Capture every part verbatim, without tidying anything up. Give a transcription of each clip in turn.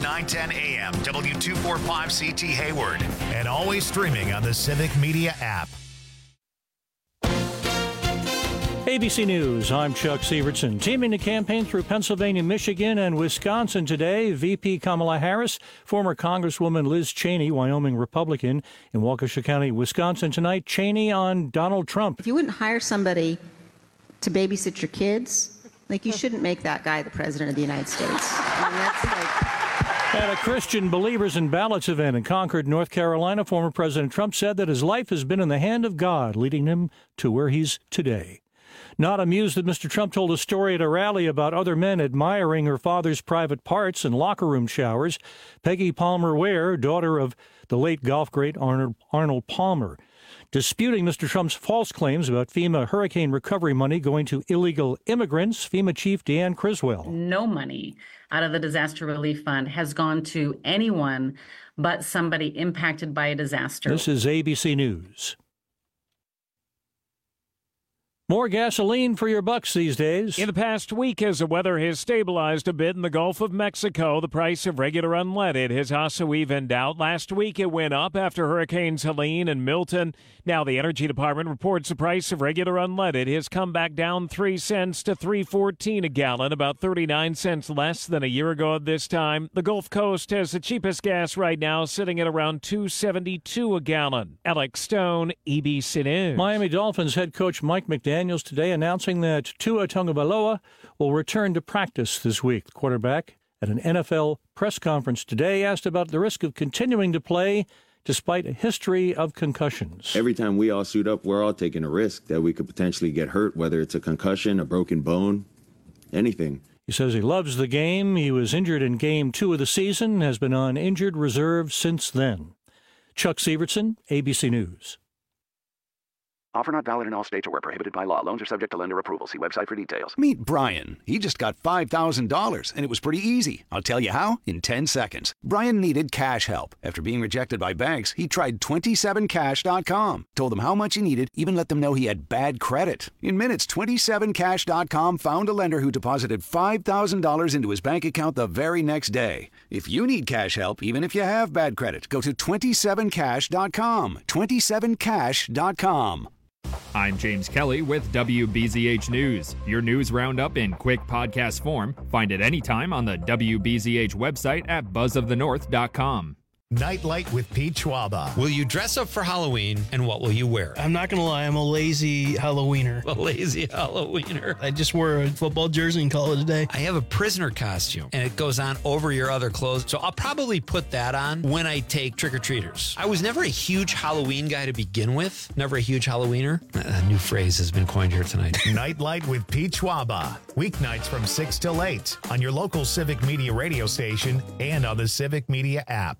nine ten A M, W two forty-five C T Hayward, and always streaming on the Civic Media app. A B C News, I'm Chuck Sievertson. Teaming to campaign through Pennsylvania, Michigan, and Wisconsin today, V P Kamala Harris, former Congresswoman Liz Cheney, Wyoming Republican, in Waukesha County, Wisconsin tonight. Cheney on Donald Trump. If you wouldn't hire somebody to babysit your kids, like, you shouldn't make that guy the president of the United States. I mean, that's like... At a Christian Believers in Ballots event in Concord, North Carolina, former President Trump said that his life has been in the hand of God, leading him to where he's today. Not amused that Mister Trump told a story at a rally about other men admiring her father's private parts and locker room showers, Peggy Palmer Ware, daughter of the late golf great Arnold, Arnold Palmer, disputing Mister Trump's false claims about FEMA hurricane recovery money going to illegal immigrants. FEMA Chief Deanne Criswell. No money out of the Disaster Relief Fund has gone to anyone but somebody impacted by a disaster. This is A B C News. More gasoline for your bucks these days. In the past week, as the weather has stabilized a bit in the Gulf of Mexico, the price of regular unleaded has also evened out. Last week, it went up after Hurricanes Helene and Milton. Now, the Energy Department reports the price of regular unleaded has come back down three cents to three fourteen a gallon, about thirty-nine cents less than a year ago at this time. The Gulf Coast has the cheapest gas right now, sitting at around two seventy-two a gallon. Alex Stone, A B C News. Miami Dolphins head coach Mike McDaniel Daniels today announcing that Tua Tagovailoa will return to practice this week. The quarterback at an N F L press conference today asked about the risk of continuing to play despite a history of concussions. Every time we all suit up, we're all taking a risk that we could potentially get hurt, whether it's a concussion, a broken bone, anything. He says he loves the game. He was injured in game two of the season, has been on injured reserve since then. Chuck Sievertson, A B C News. Offer not valid in all states or where prohibited by law. Loans are subject to lender approval. See website for details. Meet Brian. He just got five thousand dollars, and it was pretty easy. I'll tell you how in ten seconds. Brian needed cash help. After being rejected by banks, he tried twenty-seven cash dot com. Told them how much he needed, even let them know he had bad credit. In minutes, twenty-seven cash dot com found a lender who deposited five thousand dollars into his bank account the very next day. If you need cash help, even if you have bad credit, go to twenty-seven cash dot com. twenty-seven cash dot com. I'm James Kelly with W B Z H News. Your news roundup in quick podcast form. Find it anytime on the W B Z H website at buzz of the north dot com. Nightlight with Pete Schwaba. Will you dress up for Halloween, and what will you wear? I'm not going to lie, I'm a lazy Halloweener. A lazy Halloweener. I just wore a football jersey and call it a day. I have a prisoner costume, and it goes on over your other clothes, so I'll probably put that on when I take trick-or-treaters. I was never a huge Halloween guy to begin with. Never a huge Halloweener. A new phrase has been coined here tonight. Nightlight with Pete Schwaba. Weeknights from six till eight on your local Civic Media radio station and on the Civic Media app.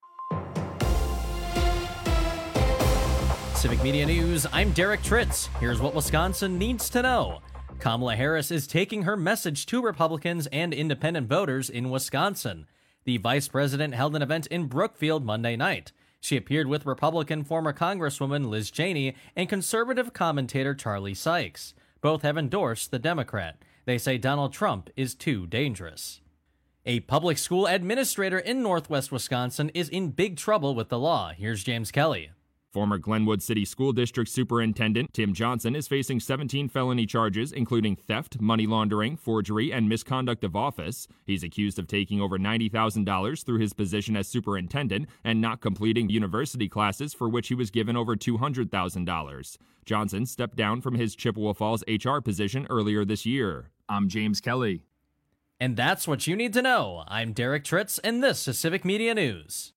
Civic Media News, I'm Derek Tritz. Here's what Wisconsin needs to know. Kamala Harris is taking her message to Republicans and independent voters in Wisconsin. The vice president held an event in Brookfield Monday night. She appeared with Republican former Congresswoman Liz Cheney and conservative commentator Charlie Sykes. Both have endorsed the Democrat. They say Donald Trump is too dangerous. A public school administrator in northwest Wisconsin is in big trouble with the law. Here's James Kelly. Former Glenwood City School District Superintendent Tim Johnson is facing seventeen felony charges, including theft, money laundering, forgery, and misconduct of office. He's accused of taking over ninety thousand dollars through his position as superintendent and not completing university classes for which he was given over two hundred thousand dollars. Johnson stepped down from his Chippewa Falls H R position earlier this year. I'm James Kelly. And that's what you need to know. I'm Derek Tritz, and this is Civic Media News.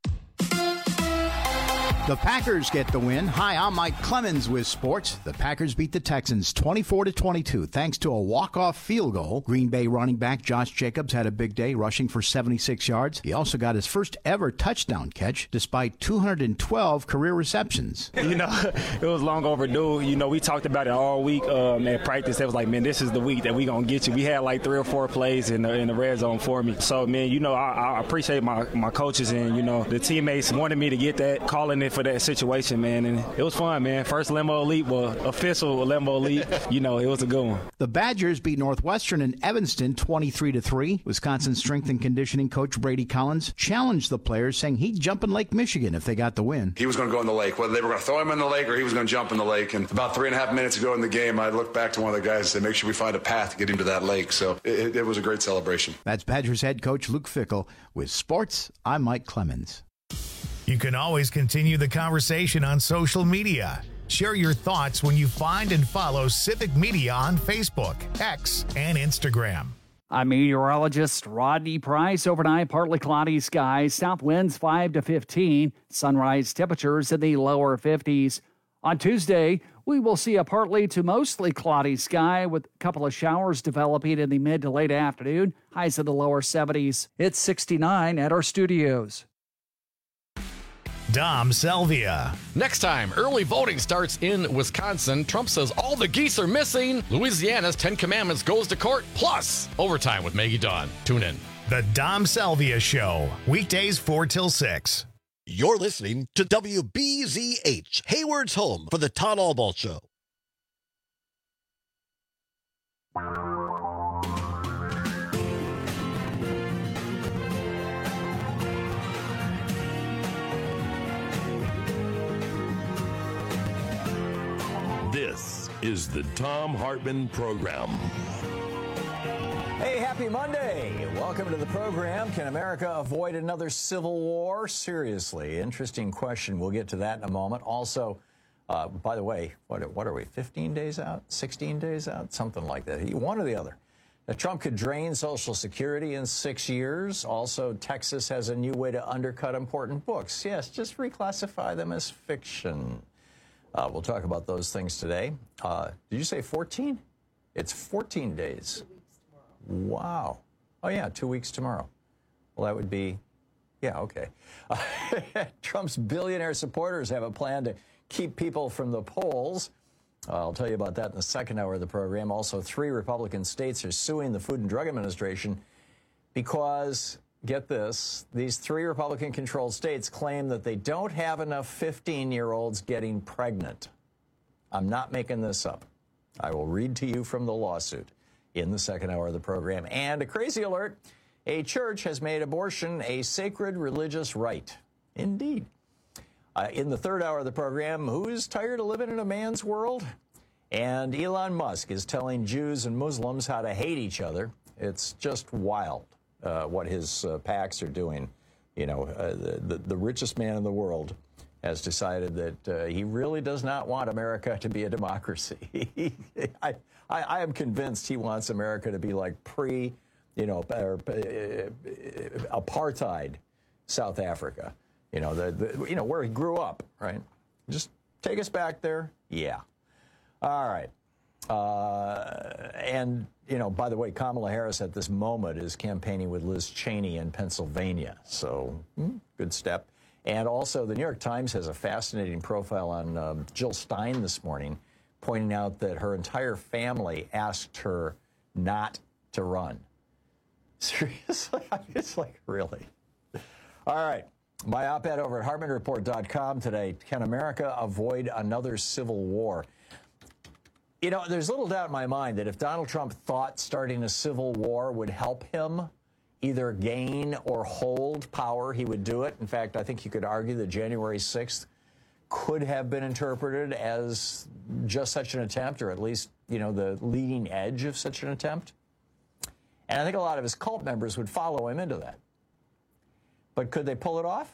The Packers get the win. Hi, I'm Mike Clemens with sports. The Packers beat the Texans twenty-four to twenty-two thanks to a walk-off field goal. Green Bay running back Josh Jacobs had a big day, rushing for seventy-six yards. He also got his first ever touchdown catch despite two hundred twelve career receptions. You know, it was long overdue. You know, we talked about it all week um, at practice. It was like, man, this is the week that we going to get you. We had like three or four plays in the, in the red zone for me. So, man, you know, I, I appreciate my, my coaches and, you know, the teammates wanted me to get that, calling it for that situation, man. And it was fun, man. First limo leap, well, official limo leap. You know, it was a good one. The Badgers beat Northwestern in Evanston twenty-three to three. Wisconsin strength and conditioning coach Brady Collins challenged the players, saying he'd jump in Lake Michigan if they got the win. He was going to go in the lake, whether they were going to throw him in the lake or he was going to jump in the lake. And about three and a half minutes ago in the game, I looked back to one of the guys and said, make sure we find a path to get into that lake. So it, it was a great celebration. That's Badgers head coach Luke Fickell. With sports, I'm Mike Clemens. You can always continue the conversation on social media. Share your thoughts when you find and follow Civic Media on Facebook, X, and Instagram. I'm meteorologist Rodney Price. Overnight, partly cloudy skies. South winds five to fifteen. Sunrise temperatures in the lower fifties. On Tuesday, we will see a partly to mostly cloudy sky with a couple of showers developing in the mid to late afternoon. Highs in the lower seventies. It's sixty-nine at our studios. Dom Selvia. Next time, early voting starts in Wisconsin. Trump says all the geese are missing. Louisiana's Ten Commandments goes to court. Plus, overtime with Maggie Dawn. Tune in. The Dom Selvia Show. Weekdays four till six. You're listening to W B Z H, Hayward's home for the Todd Albaugh Show. This is the Thom Hartmann Program. Hey, happy Monday. Welcome to the program. Can America avoid another civil war? Seriously, interesting question. We'll get to that in a moment. Also, uh, by the way, what, what are we, fifteen days out, sixteen days out? Something like that. One or the other. Now, Trump could drain Social Security in six years. Also, Texas has a new way to undercut important books. Yes, just reclassify them as fiction. Uh, we'll talk about those things today. Uh, did you say fourteen? It's fourteen days. Wow. Oh, yeah, two weeks tomorrow. Well, that would be, yeah, okay. Uh, Trump's billionaire supporters have a plan to keep people from the polls. Uh, I'll tell you about that in the second hour of the program. Also, three Republican states are suing the Food and Drug Administration because, get this, these three Republican-controlled states claim that they don't have enough fifteen-year-olds getting pregnant. I'm not making this up. I will read to you from the lawsuit in the second hour of the program. And a crazy alert, a church has made abortion a sacred religious right. Indeed. Uh, in the third hour of the program, who's tired of living in a man's world? And Elon Musk is telling Jews and Muslims how to hate each other. It's just wild uh, what his uh, PACs are doing. You know, uh, the, the, the richest man in the world has decided that uh, he really does not want America to be a democracy. I, I, I am convinced he wants America to be like pre, you know, or, uh, apartheid South Africa. You know, the, the you know where he grew up, right? Just take us back there. Yeah. All right. Uh, and, you know, by the way, Kamala Harris at this moment is campaigning with Liz Cheney in Pennsylvania. So, hmm, good step. And also, the New York Times has a fascinating profile on um, Jill Stein this morning, pointing out that her entire family asked her not to run. Seriously? It's like, really? All right. My op-ed over at Hartmann Report dot com today, can America avoid another civil war? You know, there's little doubt in my mind that if Donald Trump thought starting a civil war would help him either gain or hold power, he would do it. In fact, I think you could argue that January sixth could have been interpreted as just such an attempt, or at least, you know, the leading edge of such an attempt. And I think a lot of his cult members would follow him into that. But could they pull it off?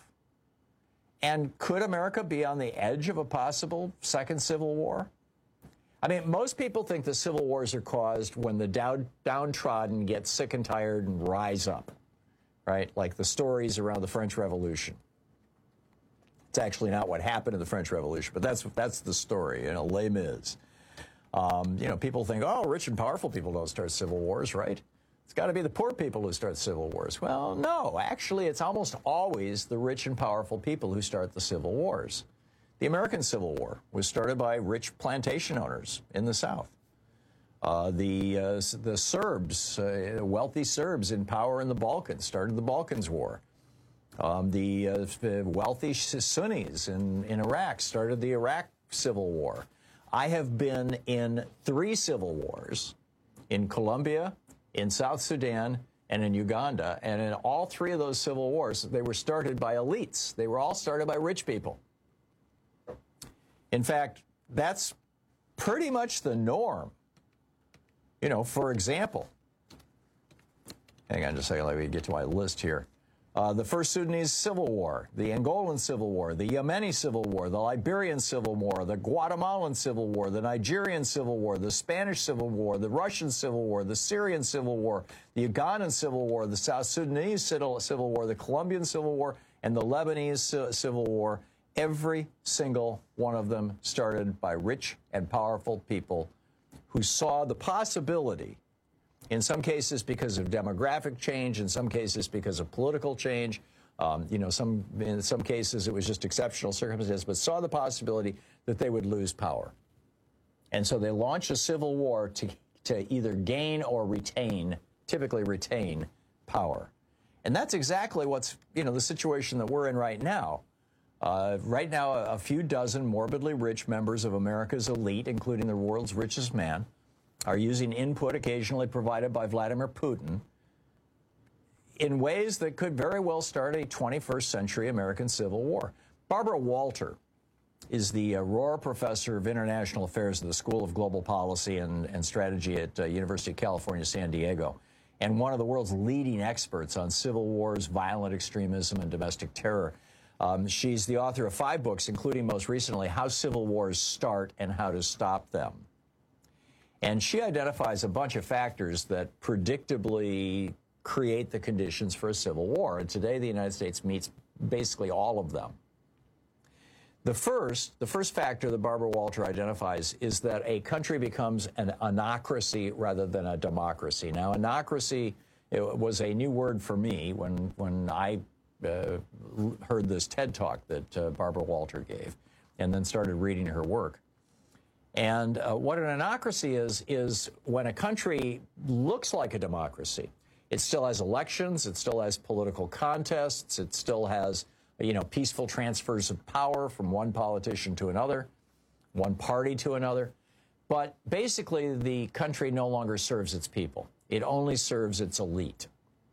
And could America be on the edge of a possible second civil war? I mean, most people think the civil wars are caused when the down, downtrodden get sick and tired and rise up, right? Like the stories around the French Revolution. It's actually not what happened in the French Revolution, but that's that's the story, you know, Les Mis. Um, you know, people think, oh, rich and powerful people don't start civil wars, right? It's got to be the poor people who start civil wars. Well, no, actually, it's almost always the rich and powerful people who start the civil wars. The American Civil War was started by rich plantation owners in the South. Uh, the uh, the Serbs, uh, wealthy Serbs in power in the Balkans, started the Balkans War. Um, the uh, wealthy Sunnis in, in Iraq started the Iraq Civil War. I have been in three civil wars, in Colombia, in South Sudan, and in Uganda. And in all three of those civil wars, they were started by elites. They were all started by rich people. In fact, that's pretty much the norm. You know, for example, hang on just a second, let me get to my list here. Uh, the first Sudanese Civil War, the Angolan Civil War, the Yemeni Civil War, the Liberian Civil War, the Guatemalan Civil War, the Nigerian Civil War, the Spanish Civil War, the Russian Civil War, the Syrian Civil War, the Ugandan Civil War, the South Sudanese Civil War, the Colombian Civil War, and the Lebanese Civil War. Every single one of them started by rich and powerful people who saw the possibility, in some cases because of demographic change, in some cases because of political change, um, you know, some in some cases it was just exceptional circumstances, but saw the possibility that they would lose power. And so they launched a civil war to, to either gain or retain, typically retain, power. And that's exactly what's, you know, the situation that we're in right now. Uh, right now, a, a few dozen morbidly rich members of America's elite, including the world's richest man, are using input occasionally provided by Vladimir Putin in ways that could very well start a twenty-first century American Civil War. Barbara Walter is the Rohr Professor of International Affairs at the School of Global Policy and, and Strategy at uh, University of California, San Diego, and one of the world's leading experts on civil wars, violent extremism, and domestic terror. Um, she's the author of five books, including most recently, How Civil Wars Start and How to Stop Them. And she identifies a bunch of factors that predictably create the conditions for a civil war. And today, the United States meets basically all of them. The first, the first factor that Barbara Walter identifies is that a country becomes an anocracy rather than a democracy. Now, anocracy it was a new word for me when, when I uh, heard this TED Talk that uh, Barbara Walter gave and then started reading her work. And uh, what an anocracy is, is when a country looks like a democracy. It still has elections, it still has political contests, it still has, you know, peaceful transfers of power from one politician to another, one party to another. But basically, the country no longer serves its people. It only serves its elite.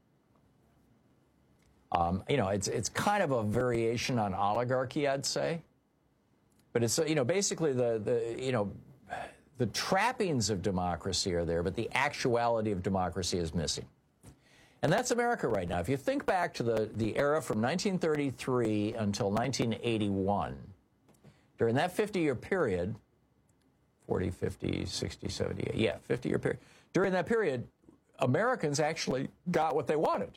Um, you know, it's, it's kind of a variation on oligarchy, I'd say. But it's, you know, basically the, the, you know, the trappings of democracy are there, but the actuality of democracy is missing. And that's America right now. If you think back to the, the era from nineteen thirty-three until nineteen eighty-one, during that fifty-year period, forty, fifty, sixty, seventy, yeah, fifty-year period, during that period, Americans actually got what they wanted.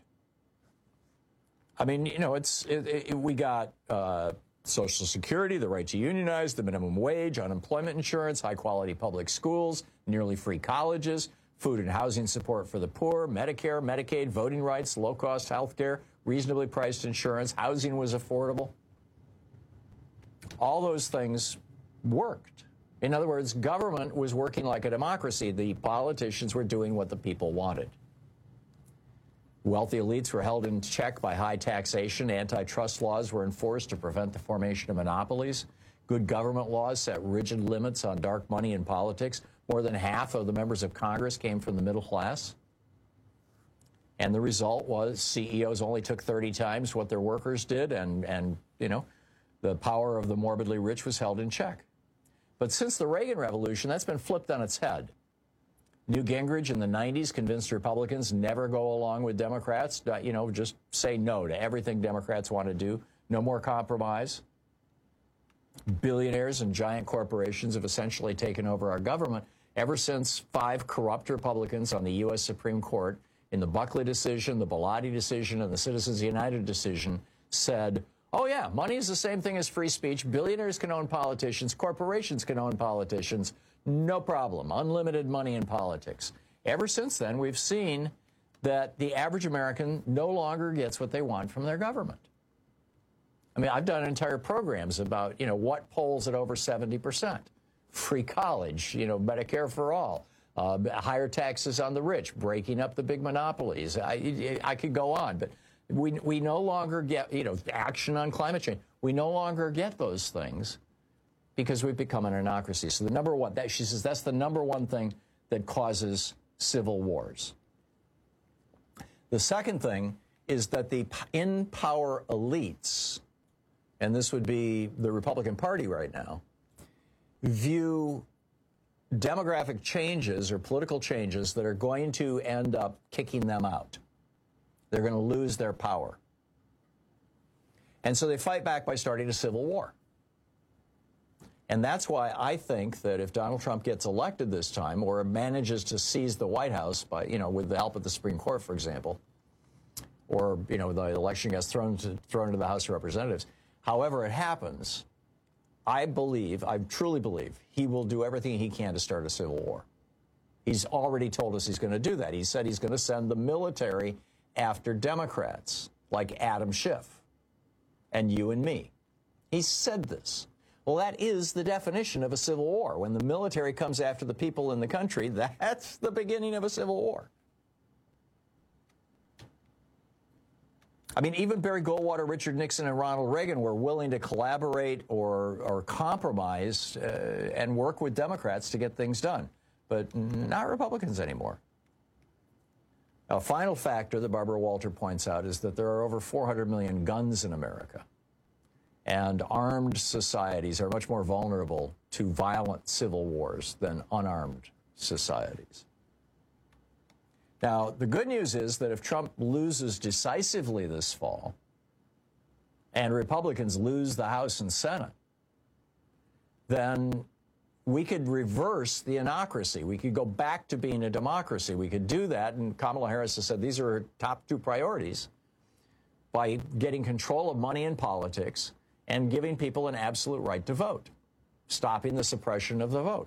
I mean, you know, it's, it, it, we got... Uh, Social Security, the right to unionize, the minimum wage, unemployment insurance, high-quality public schools, nearly free colleges, food and housing support for the poor, Medicare, Medicaid, voting rights, low-cost health care, reasonably priced insurance, housing was affordable. All those things worked. In other words, government was working like a democracy. The politicians were doing what the people wanted. Wealthy elites were held in check by high taxation. Antitrust laws were enforced to prevent the formation of monopolies. Good government laws set rigid limits on dark money in politics. More than half of the members of Congress came from the middle class. And the result was C E Os only took thirty times what their workers did, and, and you know, the power of the morbidly rich was held in check. But since the Reagan Revolution, that's been flipped on its head. Newt Gingrich in the nineties convinced Republicans never go along with Democrats, you know, just say no to everything Democrats want to do, no more compromise. Billionaires and giant corporations have essentially taken over our government ever since five corrupt Republicans on the U S Supreme Court in the Buckley decision, the Bellotti decision, and the Citizens United decision said, oh, yeah, money is the same thing as free speech. Billionaires can own politicians. Corporations can own politicians. No problem. Unlimited money in politics. Ever since then, we've seen that the average American no longer gets what they want from their government. I mean, I've done entire programs about, you know, what polls at over seventy percent. Free college, you know, Medicare for all, uh, higher taxes on the rich, breaking up the big monopolies. I, I could go on, but We, we no longer get, you know, action on climate change. We no longer get those things because we've become an anocracy. So the number one, that she says that's the number one thing that causes civil wars. The second thing is that the in-power elites, and this would be the Republican Party right now, view demographic changes or political changes that are going to end up kicking them out. They're going to lose their power. And so they fight back by starting a civil war. And that's why I think that if Donald Trump gets elected this time or manages to seize the White House by, you know, with the help of the Supreme Court, for example, or, you know, the election gets thrown to, thrown into the House of Representatives, however it happens, I believe, I truly believe, he will do everything he can to start a civil war. He's already told us he's going to do that. He said he's going to send the military after Democrats like Adam Schiff and you and me. He said this. Well, that is the definition of a civil war. When the military comes after the people in the country, that's the beginning of a civil war. I mean, even Barry Goldwater, Richard Nixon, and Ronald Reagan were willing to collaborate or, or compromise uh, and work with Democrats to get things done, but not Republicans anymore. A final factor that Barbara Walter points out is that there are over four hundred million guns in America, and armed societies are much more vulnerable to violent civil wars than unarmed societies. Now, the good news is that if Trump loses decisively this fall and Republicans lose the House and Senate, then we could reverse the anocracy. We could go back to being a democracy. We could do that, and Kamala Harris has said these are her top two priorities, by getting control of money in politics and giving people an absolute right to vote, stopping the suppression of the vote.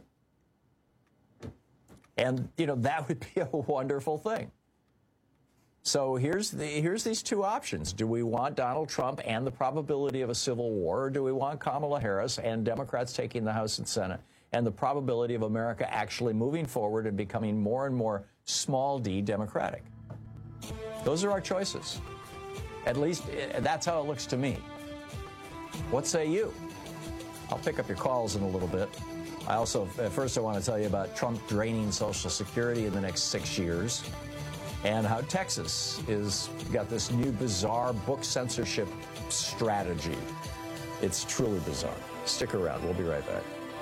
And, you know, that would be a wonderful thing. So here's the, here's these two options. Do we want Donald Trump and the probability of a civil war, or do we want Kamala Harris and Democrats taking the House and Senate and the probability of America actually moving forward and becoming more and more small d democratic? Those are our choices. At least that's how it looks to me. What say you? I'll pick up your calls in a little bit. I also, at first I want to tell you about Trump draining Social Security in the next six years and how Texas is got this new bizarre book censorship strategy. It's truly bizarre. Stick around. We'll be right back.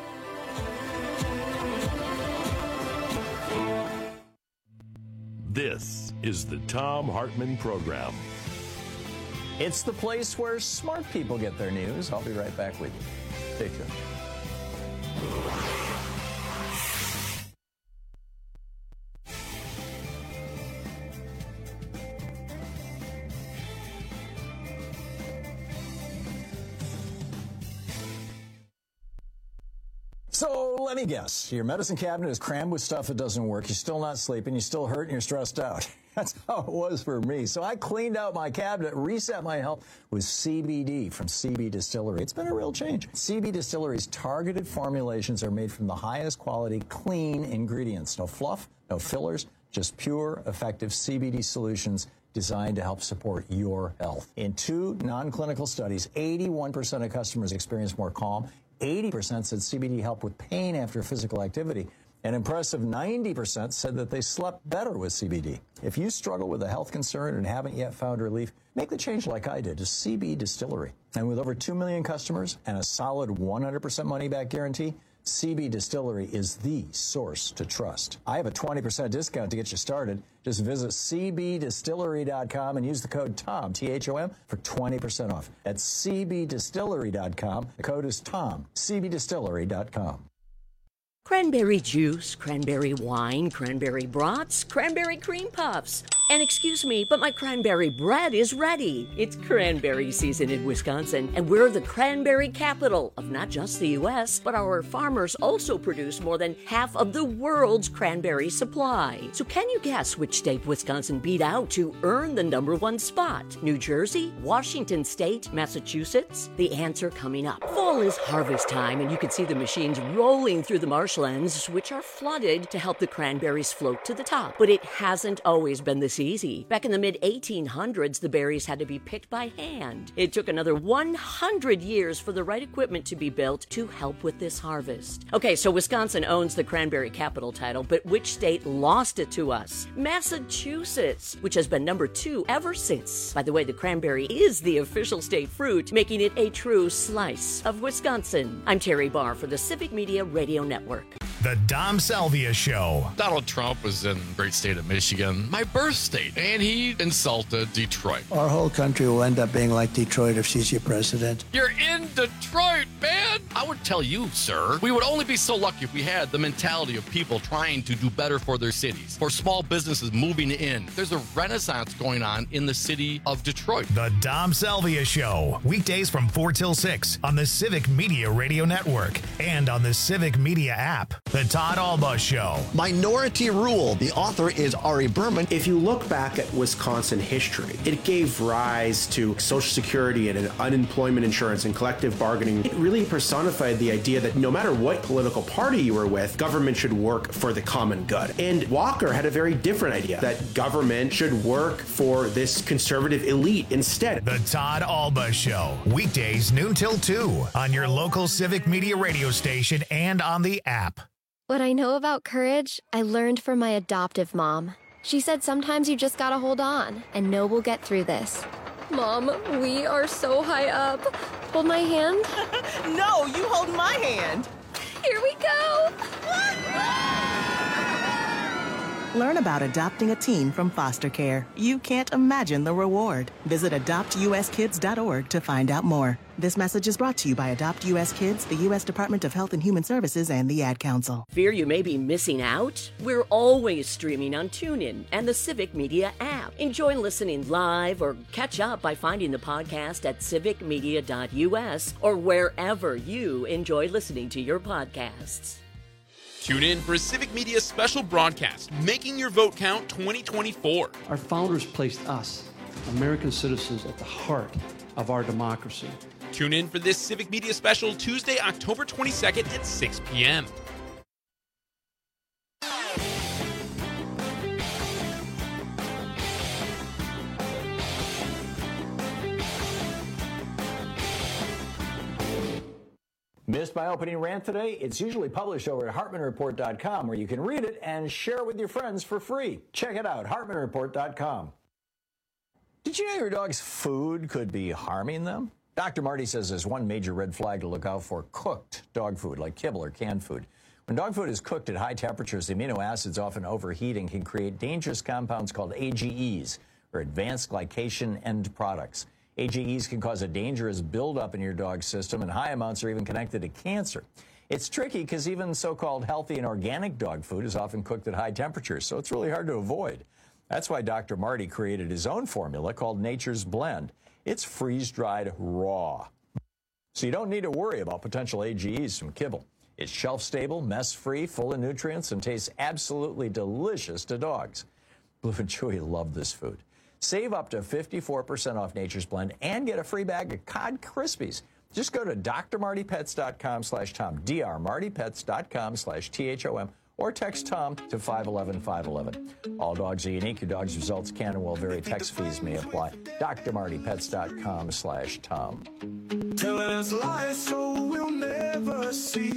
This is the Thom Hartmann Program. It's the place where smart people get their news. I'll be right back with you. Stay tuned. So let me guess, your medicine cabinet is crammed with stuff that doesn't work. You're still not sleeping. You're still hurt and you're stressed out. That's how it was for me. So I cleaned out my cabinet, reset my health with C B D from C B Distillery. It's been a real change. C B Distillery's targeted formulations are made from the highest quality, clean ingredients. No fluff, no fillers, just pure, effective C B D solutions designed to help support your health. In two non-clinical studies, eighty-one percent of customers experienced more calm. eighty percent said C B D helped with pain after physical activity. An impressive ninety percent said that they slept better with C B D. If you struggle with a health concern and haven't yet found relief, make the change like I did to C B Distillery. And with over two million customers and a solid one hundred percent money-back guarantee, C B Distillery is the source to trust. I have a twenty percent discount to get you started. Just visit C B distillery dot com and use the code TOM, T H O M, for twenty percent off. That's C B distillery dot com. The code is TOM, C B distillery dot com. Cranberry juice, cranberry wine, cranberry brats, cranberry cream puffs. And excuse me, but my cranberry bread is ready. It's cranberry season in Wisconsin, and we're the cranberry capital of not just the U S, but our farmers also produce more than half of the world's cranberry supply. So can you guess which state Wisconsin beat out to earn the number one spot? New Jersey? Washington State? Massachusetts? The answer coming up. Fall is harvest time, and you can see the machines rolling through the marshlands, which are flooded to help the cranberries float to the top. But it hasn't always been this this easy. Back in the mid eighteen hundreds, the berries had to be picked by hand. It took another one hundred years for the right equipment to be built to help with this harvest. Okay, so Wisconsin owns the cranberry capital title, but which state lost it to us? Massachusetts, which has been number two ever since. By the way, the cranberry is the official state fruit, making it a true slice of Wisconsin. I'm Terry Barr for the Civic Media Radio Network. The Dom Salvia Show. Donald Trump was in the great state of Michigan, my birth state, and he insulted Detroit. Our whole country will end up being like Detroit if she's your president. You're in Detroit, man! I would tell you, sir, we would only be so lucky if we had the mentality of people trying to do better for their cities, for small businesses moving in. There's a renaissance going on in the city of Detroit. The Dom Salvia Show. Weekdays from four till six on the Civic Media Radio Network and on the Civic Media app. The Todd Alba Show. Minority Rule. The author is Ari Berman. If you look back at Wisconsin history, it gave rise to Social Security and unemployment insurance and collective bargaining. It really personified the idea that no matter what political party you were with, government should work for the common good. And Walker had a very different idea, that government should work for this conservative elite instead. The Todd Alba Show. Weekdays noon till two on your local Civic Media radio station and on the app. What I know about courage, I learned from my adoptive mom. She said sometimes you just gotta hold on and know we'll get through this. Mom, we are so high up. Hold my hand. No, you hold my hand. Here we go. Learn about adopting a teen from foster care. You can't imagine the reward. Visit adopt u s kids dot org to find out more. This message is brought to you by Adopt U S Kids, the U S Department of Health and Human Services, and the Ad Council. Fear you may be missing out? We're always streaming on TuneIn and the Civic Media app. Enjoy listening live or catch up by finding the podcast at civic media dot u s or wherever you enjoy listening to your podcasts. Tune in for a Civic Media special broadcast, Making Your Vote Count twenty twenty-four. Our founders placed us, American citizens, at the heart of our democracy. Tune in for this Civic Media special Tuesday, October twenty-second at six p.m. Missed my opening rant today? It's usually published over at hartman report dot com, where you can read it and share it with your friends for free. Check it out, hartman report dot com. Did you know your dog's food could be harming them? Doctor Marty says there's one major red flag to look out for: cooked dog food, like kibble or canned food. When dog food is cooked at high temperatures, the amino acids often overheat and can create dangerous compounds called A G Es, or advanced glycation end products. A G Es can cause a dangerous buildup in your dog's system, and high amounts are even connected to cancer. It's tricky because even so-called healthy and organic dog food is often cooked at high temperatures, so it's really hard to avoid. That's why Doctor Marty created his own formula called Nature's Blend. It's freeze-dried raw, so you don't need to worry about potential A G Es from kibble. It's shelf-stable, mess-free, full of nutrients, and tastes absolutely delicious to dogs. Blue and Chewy love this food. Save up to fifty-four percent off Nature's Blend and get a free bag of Cod Krispies. Just go to d r marty pets dot com slash tom, d r marty pets dot com slash T H O M, or text Tom to five one one five one one. All dogs are unique. Your dog's results can and will vary. Text fees may apply. d r marty pets dot com slash Tom. Telling us lies so we'll never see.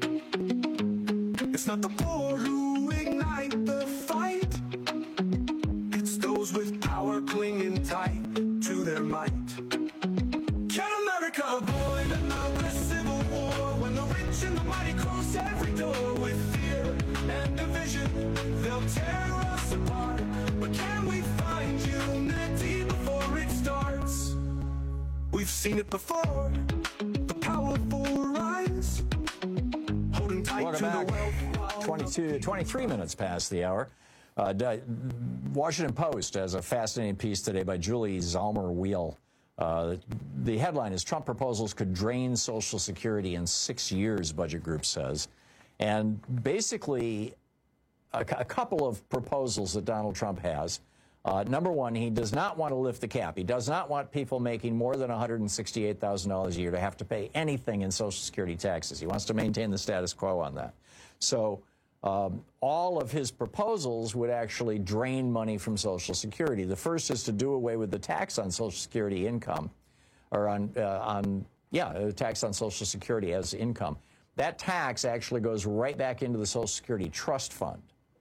It's not the poor who ignite the fight. It's those with power clinging tight to their might. Can America avoid another civil war when the rich and the mighty cross every door with fear and division? They'll tear us apart. But can we find unity before it starts? We've seen it before. The powerful rise, holding tight Welcome to back. the wealth. twenty-two, twenty-three minutes past the hour. Uh, Washington Post has a fascinating piece today by Julie Zalmer-Wheel. Uh, the headline is Trump proposals could drain Social Security in six years, budget group says. And basically, a, a couple of proposals that Donald Trump has. Uh, number one, he does not want to lift the cap. He does not want people making more than one hundred sixty-eight thousand dollars a year to have to pay anything in Social Security taxes. He wants to maintain the status quo on that. So Um, all of his proposals would actually drain money from Social Security. The first is to do away with the tax on Social Security income, or on, uh, on yeah, a tax on Social Security as income. That tax actually goes right back into the Social Security Trust Fund.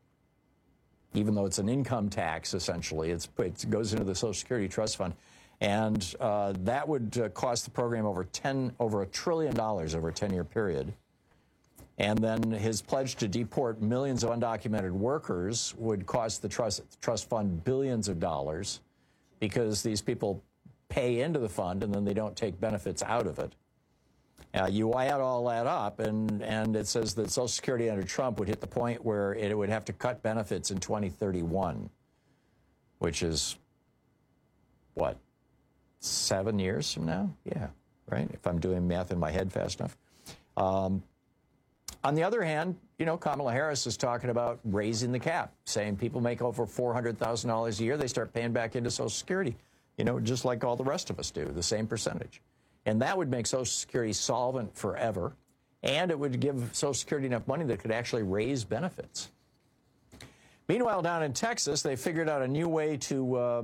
Even though it's an income tax, essentially, it's, it goes into the Social Security Trust Fund. And uh, that would uh, cost the program over ten, over a trillion dollars over a ten-year period. And then his pledge to deport millions of undocumented workers would cost the trust, trust fund billions of dollars, because these people pay into the fund and then they don't take benefits out of it. Uh, you add all that up, and, and it says that Social Security under Trump would hit the point where it would have to cut benefits in twenty thirty-one, which is, what, seven years from now? Yeah, right? If I'm doing math in my head fast enough. Um, on the other hand, you know, Kamala Harris is talking about raising the cap, saying people make over four hundred thousand dollars a year, they start paying back into Social Security, you know, just like all the rest of us do, the same percentage. And that would make Social Security solvent forever, and it would give Social Security enough money that could actually raise benefits. Meanwhile, down in Texas, they figured out a new way to uh,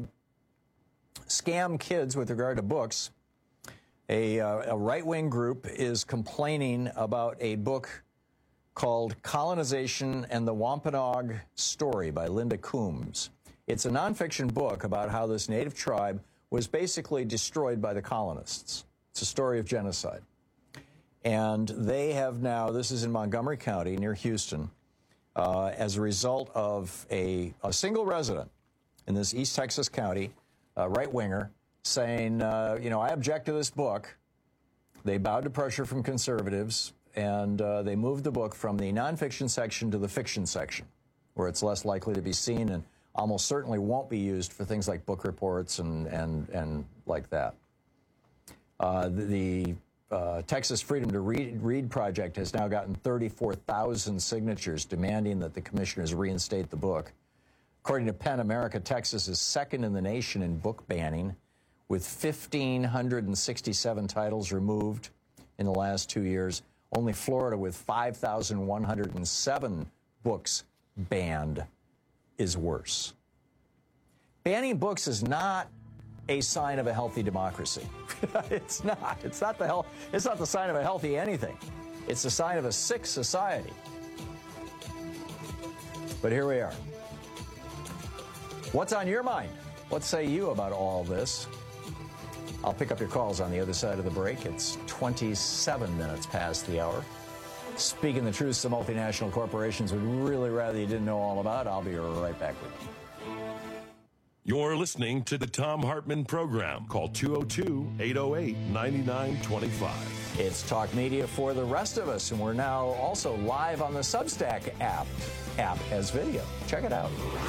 scam kids with regard to books. A, uh, a right-wing group is complaining about a book called Colonization and the Wampanoag Story by Linda Coombs. It's a nonfiction book about how this native tribe was basically destroyed by the colonists. It's a story of genocide. And they have now, this is in Montgomery County near Houston, uh, as a result of a, a single resident in this East Texas county, a right-winger, saying, uh, you know, I object to this book. They bowed to pressure from conservatives, and uh, they moved the book from the nonfiction section to the fiction section, where it's less likely to be seen and almost certainly won't be used for things like book reports and, and, and like that. Uh, the uh, Texas Freedom to Read, Read Project has now gotten thirty-four thousand signatures demanding that the commissioners reinstate the book. According to PEN America, Texas is second in the nation in book banning, with one thousand five hundred sixty-seven titles removed in the last two years. Only Florida, with five thousand one hundred seven books banned, is worse. Banning books is not a sign of a healthy democracy. It's not. It's not the hell. It's not the sign of a healthy anything. It's the sign of a sick society. But here we are. What's on your mind? What say you about all this? I'll pick up your calls on the other side of the break. It's twenty-seven minutes past the hour. Speaking the truth, some multinational corporations would really rather you didn't know all about. I'll be right back with you. You're listening to the Thom Hartmann Program. Call two oh two, eight oh eight, nine nine two five. It's talk media for the rest of us, and we're now also live on the Substack app, app as video. Check it out.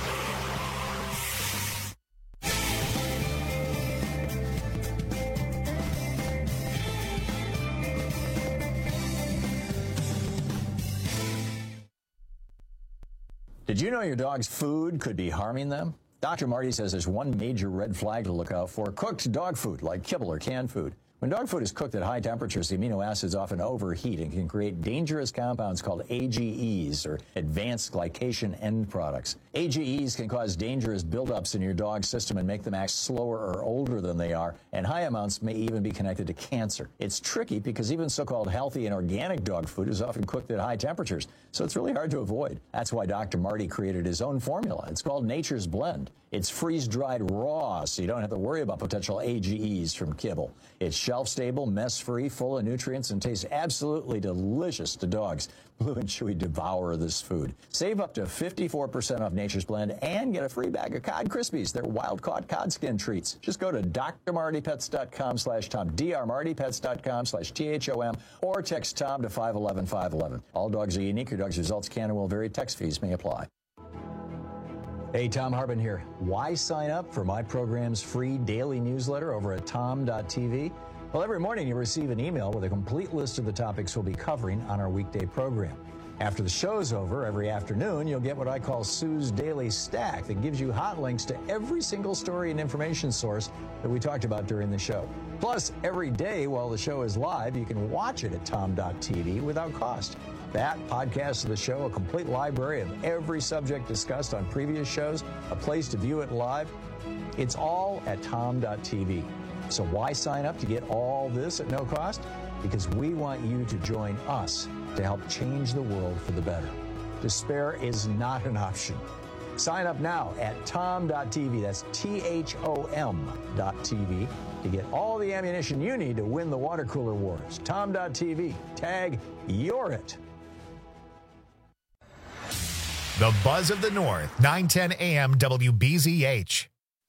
Did you know your dog's food could be harming them? Doctor Marty says there's one major red flag to look out for: cooked dog food, like kibble or canned food. When dog food is cooked at high temperatures, the amino acids often overheat and can create dangerous compounds called A G Es, or advanced glycation end products. A G Es can cause dangerous buildups in your dog's system and make them act slower or older than they are, and high amounts may even be connected to cancer. It's tricky because even so-called healthy and organic dog food is often cooked at high temperatures, so it's really hard to avoid. That's why Doctor Marty created his own formula. It's called Nature's Blend. It's freeze-dried raw, so you don't have to worry about potential A G Es from kibble. It's shelf-stable, mess-free, full of nutrients, and tastes absolutely delicious to dogs. Blue and Chewy devour this food. Save up to fifty-four percent off Nature's Blend and get a free bag of Cod Krispies. They're wild-caught cod skin treats. Just go to drmartypets.com slash Tom, drmartypets.com slash T H O M, or text Tom to five one one, five one one. All dogs are unique. Your dog's results can and will vary. Text fees may apply. Hey, Thom Hartmann here. Why sign up for my program's free daily newsletter over at tom dot t v? Well, every morning you receive an email with a complete list of the topics we'll be covering on our weekday program. After the show's over, every afternoon, you'll get what I call Sue's Daily Stack that gives you hot links to every single story and information source that we talked about during the show. Plus, every day while the show is live, you can watch it at tom dot t v without cost. that, podcasts of the show, a complete library of every subject discussed on previous shows, a place to view it live. It's all at tom dot t v. So why sign up to get all this at no cost? Because we want you to join us to help change the world for the better. Despair is not an option. Sign up now at tom dot t v. That's T H O M dot T V to get all the ammunition you need to win the water cooler wars. tom dot t v. Tag You're It. The Buzz of the North, nine ten A M W B Z H.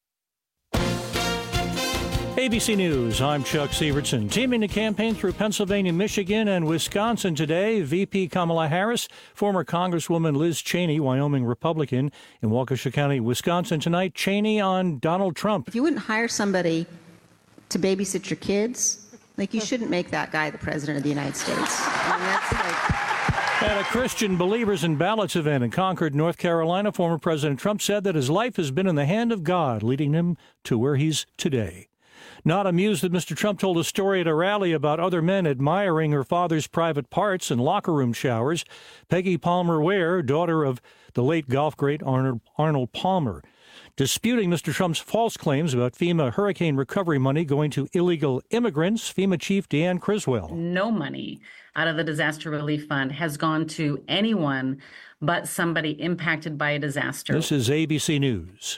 A B C News, I'm Chuck Severson. Teaming to campaign through Pennsylvania, Michigan, and Wisconsin today, V P Kamala Harris, former Congresswoman Liz Cheney, Wyoming Republican, in Waukesha County, Wisconsin tonight. Cheney on Donald Trump. If you wouldn't hire somebody to babysit your kids, like, you shouldn't make that guy the president of the United States. I mean, that's like... At a Christian Believers in Ballots event in Concord, North Carolina, former President Trump said that his life has been in the hand of God, leading him to where he's today. Not amused that Mister Trump told a story at a rally about other men admiring her father's private parts and locker room showers, Peggy Palmer Ware, daughter of the late golf great Arnold, Arnold Palmer, disputing Mister Trump's false claims about FEMA hurricane recovery money going to illegal immigrants. FEMA Chief Deanne Criswell. No money out of the disaster relief fund has gone to anyone but somebody impacted by a disaster. This is A B C News.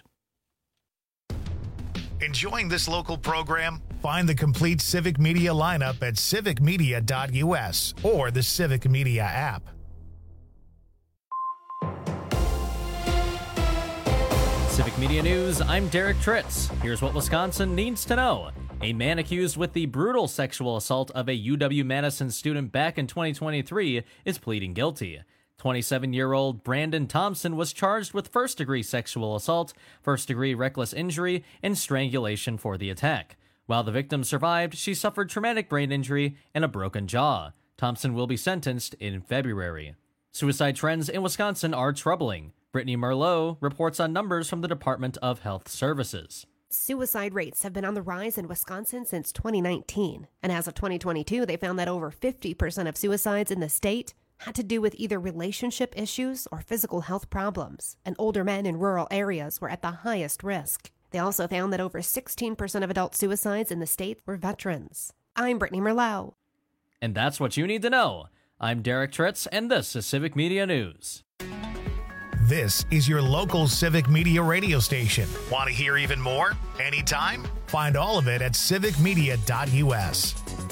Enjoying this local program? Find the complete Civic Media lineup at civic media dot u s or the Civic Media app. Civic Media News, I'm Derek Tritz. Here's what Wisconsin needs to know. A man accused with the brutal sexual assault of a U W-Madison student back in twenty twenty-three is pleading guilty. twenty-seven-year-old Brandon Thompson was charged with first-degree sexual assault, first-degree reckless injury, and strangulation for the attack. While the victim survived, she suffered traumatic brain injury and a broken jaw. Thompson will be sentenced in February. Suicide trends in Wisconsin are troubling. Brittany Merlot reports on numbers from the Department of Health Services. Suicide rates have been on the rise in Wisconsin since twenty nineteen. And as of twenty twenty-two, they found that over fifty percent of suicides in the state had to do with either relationship issues or physical health problems, and older men in rural areas were at the highest risk. They also found that over sixteen percent of adult suicides in the state were veterans. I'm Brittany Merlot. And that's what you need to know. I'm Derek Tritz, and this is Civic Media News. This is your local Civic Media radio station. Want to hear even more? Anytime? Find all of it at civic media dot u s.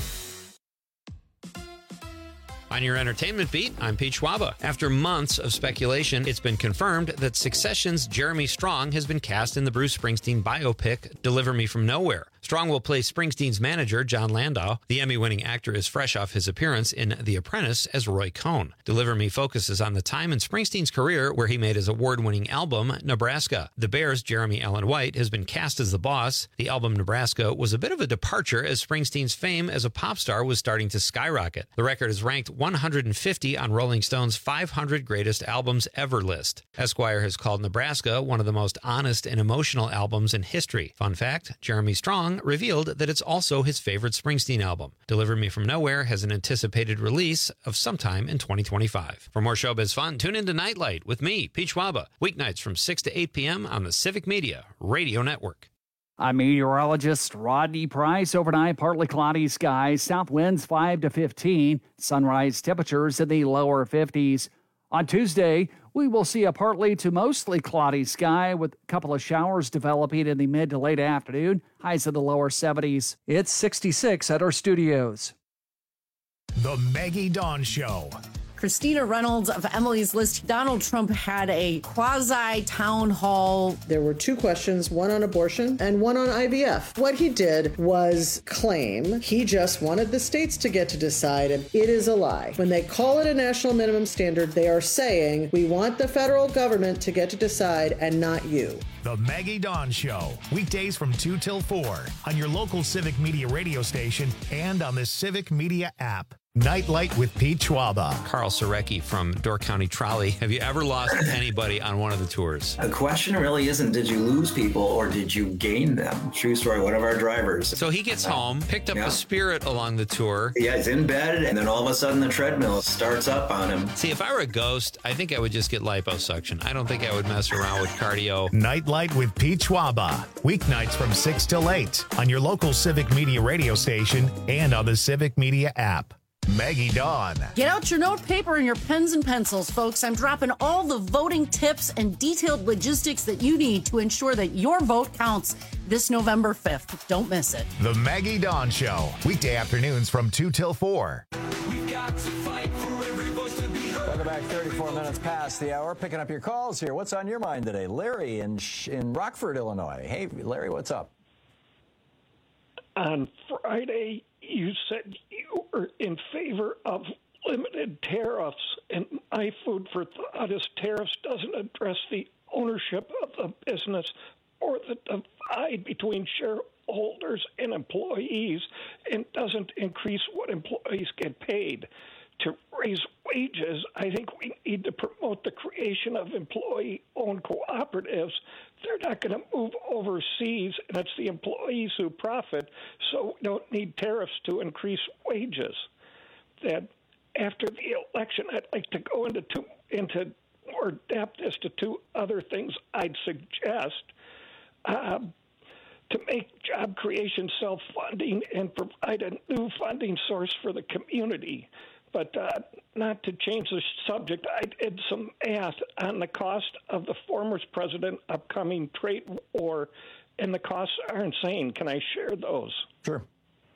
On your entertainment beat, I'm Pete Schwaba. After months of speculation, it's been confirmed that Succession's Jeremy Strong has been cast in the Bruce Springsteen biopic Deliver Me From Nowhere. Strong will play Springsteen's manager, John Landau. The Emmy-winning actor is fresh off his appearance in The Apprentice as Roy Cohn. Deliver Me focuses on the time in Springsteen's career where he made his award-winning album, Nebraska. The Bears' Jeremy Allen White has been cast as the boss. The album Nebraska was a bit of a departure as Springsteen's fame as a pop star was starting to skyrocket. The record is ranked one hundred fifty on Rolling Stone's five hundred Greatest Albums Ever list. Esquire has called Nebraska one of the most honest and emotional albums in history. Fun fact, Jeremy Strong revealed that it's also his favorite Springsteen album. Deliver Me From Nowhere has an anticipated release of sometime in twenty twenty-five. For more showbiz fun, tune into Nightlight with me, Pete Schwaba, weeknights from six to eight p.m. on the Civic Media Radio Network. I'm meteorologist Rodney Price. Overnight, partly cloudy skies, south winds five to fifteen, sunrise temperatures in the lower fifties. On Tuesday, we will see a partly to mostly cloudy sky with a couple of showers developing in the mid to late afternoon, highs in the lower seventies. It's sixty-six at our studios. The Maggie Dawn Show. Christina Reynolds of Emily's List. Donald Trump had a quasi-town hall. There were two questions, one on abortion and one on I V F. What he did was claim he just wanted the states to get to decide, and it is a lie. When they call it a national minimum standard, they are saying we want the federal government to get to decide and not you. The Maggie Dawn Show, weekdays from two till four on your local Civic Media radio station and on the Civic Media app. Nightlight with Pete Schwaba. Carl Sorecki from Door County Trolley. Have you ever lost anybody on one of the tours? The question really isn't did you lose people or did you gain them? True story, one of our drivers. So he gets home, picked up yeah. a Spirit along the tour. Yeah, he's in bed, and then all of a sudden the treadmill starts up on him. See, if I were a ghost, I think I would just get liposuction. I don't think I would mess around with cardio. Nightlight with Pete Schwaba. Weeknights from six till eight on your local Civic Media radio station and on the Civic Media app. Maggie Dawn. Get out your note paper and your pens and pencils, folks. I'm dropping all the voting tips and detailed logistics that you need to ensure that your vote counts this November fifth. Don't miss it. The Maggie Dawn Show. Weekday afternoons from two till four. We've got to fight for every voice to be heard. Welcome back, thirty-four minutes past the hour. Picking up your calls here. What's on your mind today? Larry in, in Rockford, Illinois. Hey, Larry, what's up? On Friday, you said you were in favor of limited tariffs, and my food for thought is tariffs doesn't address the ownership of the business or the divide between shareholders and employees, and doesn't increase what employees get paid. To raise wages, I think we need to promote the creation of employee-owned cooperatives. They're not going to move overseas, and it's the employees who profit, so we don't need tariffs to increase wages. That after the election, I'd like to go into two, into more depth as to two other things I'd suggest. Um, to make job creation self-funding and provide a new funding source for the community. But uh, not to change the subject, I did some math on the cost of the former president's upcoming trade war, and the costs are insane. Can I share those? Sure.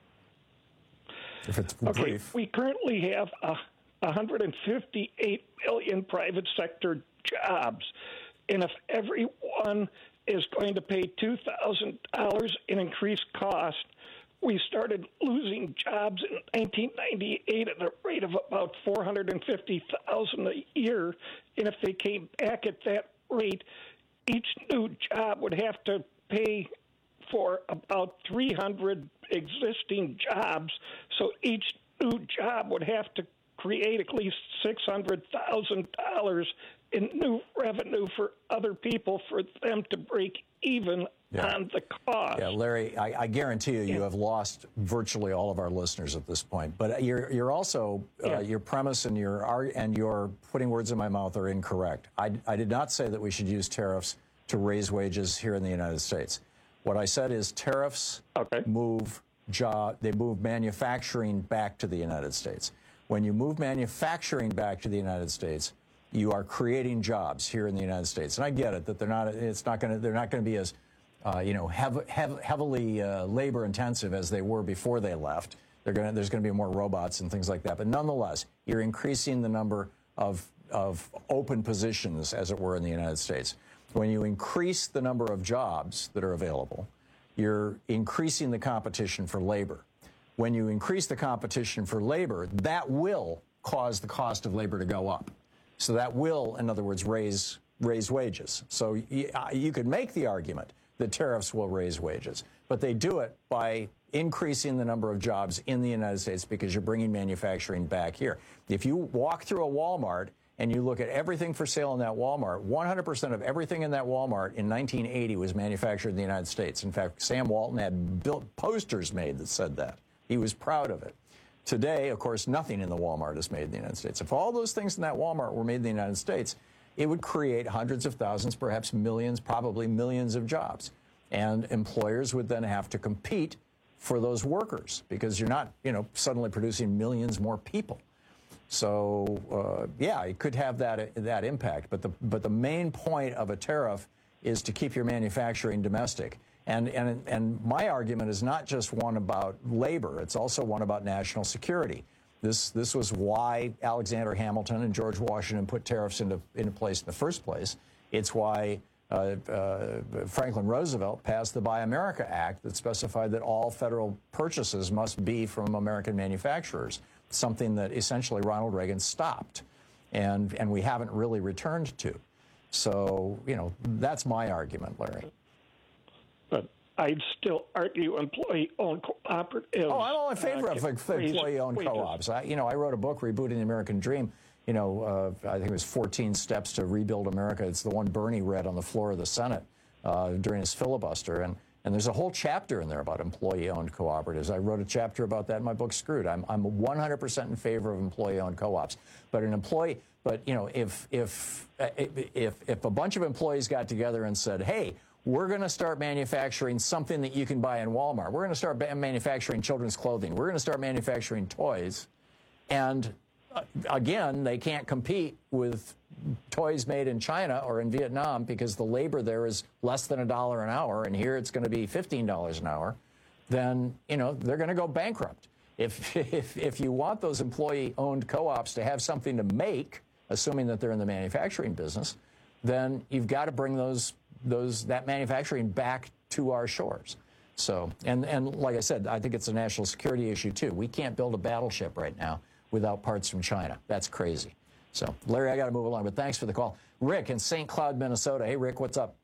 If it's okay, brief. We currently have uh, one hundred fifty-eight million private sector jobs, and if everyone is going to pay two thousand dollars in increased cost, we started losing jobs in nineteen ninety-eight at a rate of about four hundred fifty thousand a year. And if they came back at that rate, each new job would have to pay for about three hundred existing jobs. So each new job would have to create at least six hundred thousand dollars in new revenue for other people for them to break even Yeah. on the cost. Yeah, Larry, I, I guarantee you, you Yeah. have lost virtually all of our listeners at this point. But you're you're also uh, Yeah. your premise and your ar- and your putting words in my mouth are incorrect. I, I did not say that we should use tariffs to raise wages here in the United States. What I said is tariffs okay. move job they move manufacturing back to the United States. When you move manufacturing back to the United States, you are creating jobs here in the United States. And I get it that they're not. It's not going to. They're not going to be as Uh, you know, hev- hev- heavily uh, labor intensive as they were before they left. They're going there's going to be more robots and things like that. But nonetheless, you're increasing the number of, of open positions, as it were, in the United States. When you increase the number of jobs that are available, you're increasing the competition for labor. When you increase the competition for labor, that will cause the cost of labor to go up. So that will, in other words, raise raise wages. So you, uh, you could make the argument that tariffs will raise wages, but they do it by increasing the number of jobs in the United States because you're bringing manufacturing back here. If you walk through a Walmart and you look at everything for sale in that Walmart, one hundred percent of everything in that Walmart in nineteen eighty was manufactured in the United States. In fact, Sam Walton had built posters made that said that. He was proud of it. Today, of course, nothing in the Walmart is made in the United States. If all those things in that Walmart were made in the United States, it would create hundreds of thousands, perhaps millions, probably millions of jobs. And employers would then have to compete for those workers because you're not, you know, suddenly producing millions more people. So, uh, yeah, it could have that that impact. But the but the main point of a tariff is to keep your manufacturing domestic. And and and my argument is not just one about labor; it's also one about national security. This this was why Alexander Hamilton and George Washington put tariffs into into place in the first place. It's why uh, uh, Franklin Roosevelt passed the Buy America Act that specified that all federal purchases must be from American manufacturers, something that essentially Ronald Reagan stopped, and and we haven't really returned to. So, you know, that's my argument, Larry. But I'd still argue employee-owned cooperatives. Oh, I'm all in favor uh, of employee-owned wages. co-ops. I, you know, I wrote a book, Rebooting the American Dream. You know, uh, I think it was fourteen Steps to Rebuild America. It's the one Bernie read on the floor of the Senate uh, during his filibuster. And, and there's a whole chapter in there about employee-owned cooperatives. I wrote a chapter about that in my book, Screwed. I'm, I'm one hundred percent in favor of employee-owned co-ops. But an employee, but, you know, if, if, if, if a bunch of employees got together and said, hey, we're going to start manufacturing something that you can buy in Walmart. We're going to start manufacturing children's clothing. We're going to start manufacturing toys. And uh, again, they can't compete with toys made in China or in Vietnam because the labor there is less than a dollar an hour, and here it's going to be fifteen dollars an hour. Then, you know, they're going to go bankrupt. If, if, if you want those employee-owned co-ops to have something to make, assuming that they're in the manufacturing business, then you've got to bring those those that manufacturing back to our shores. So, and, and like I said, I think it's a national security issue, too. We can't build a battleship right now without parts from China. That's crazy. So, Larry, I got to move along, but thanks for the call. Rick in Saint Cloud, Minnesota. Hey, Rick, what's up?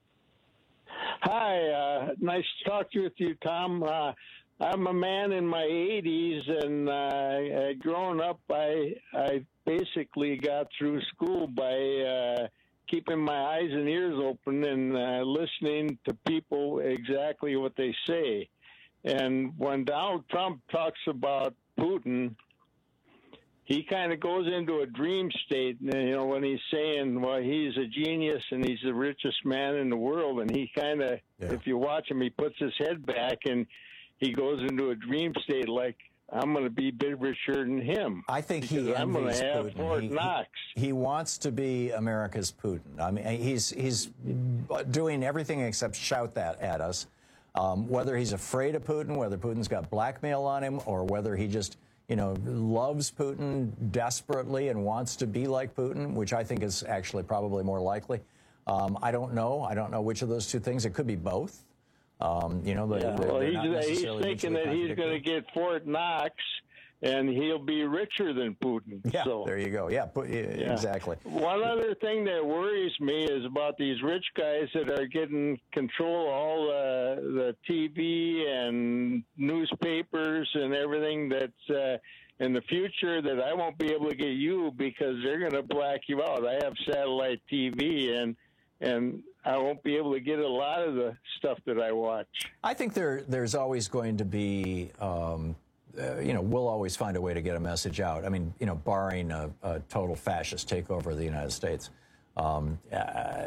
Hi, uh, nice to talk to you, with you Tom. Uh, I'm a man in my eighties, and uh, growing up, I, I basically got through school by uh, keeping my eyes and ears open and uh, listening to people exactly what they say. And when Donald Trump talks about Putin, he kind of goes into a dream state, you know, when he's saying, well, he's a genius and he's the richest man in the world. And he kind of, yeah. if you watch him, he puts his head back and he goes into a dream state like, I'm going to be a bit richer than him. I think he I'm going envies to have Putin. Fort He, Knox. he, he wants to be America's Putin. I mean, he's he's doing everything except shout that at us. Um, whether he's afraid of Putin, whether Putin's got blackmail on him, or whether he just, you know, loves Putin desperately and wants to be like Putin, which I think is actually probably more likely. Um, I don't know. I don't know which of those two things. It could be both. Um, you know, yeah. they're, well, they're he's, not necessarily he's thinking that he's going to get Fort Knox, and he'll be richer than Putin. Yeah, so, there you go. Yeah, but, yeah, yeah, exactly. One other thing that worries me is about these rich guys that are getting control of all uh, the T V and newspapers and everything that's uh, in the future that I won't be able to get you because they're going to black you out. I have satellite T V, and and I won't be able to get a lot of the stuff that I watch. I think there there's always going to be, um, uh, you know, we'll always find a way to get a message out. I mean, you know, barring a, a total fascist takeover of the United States. Um, uh,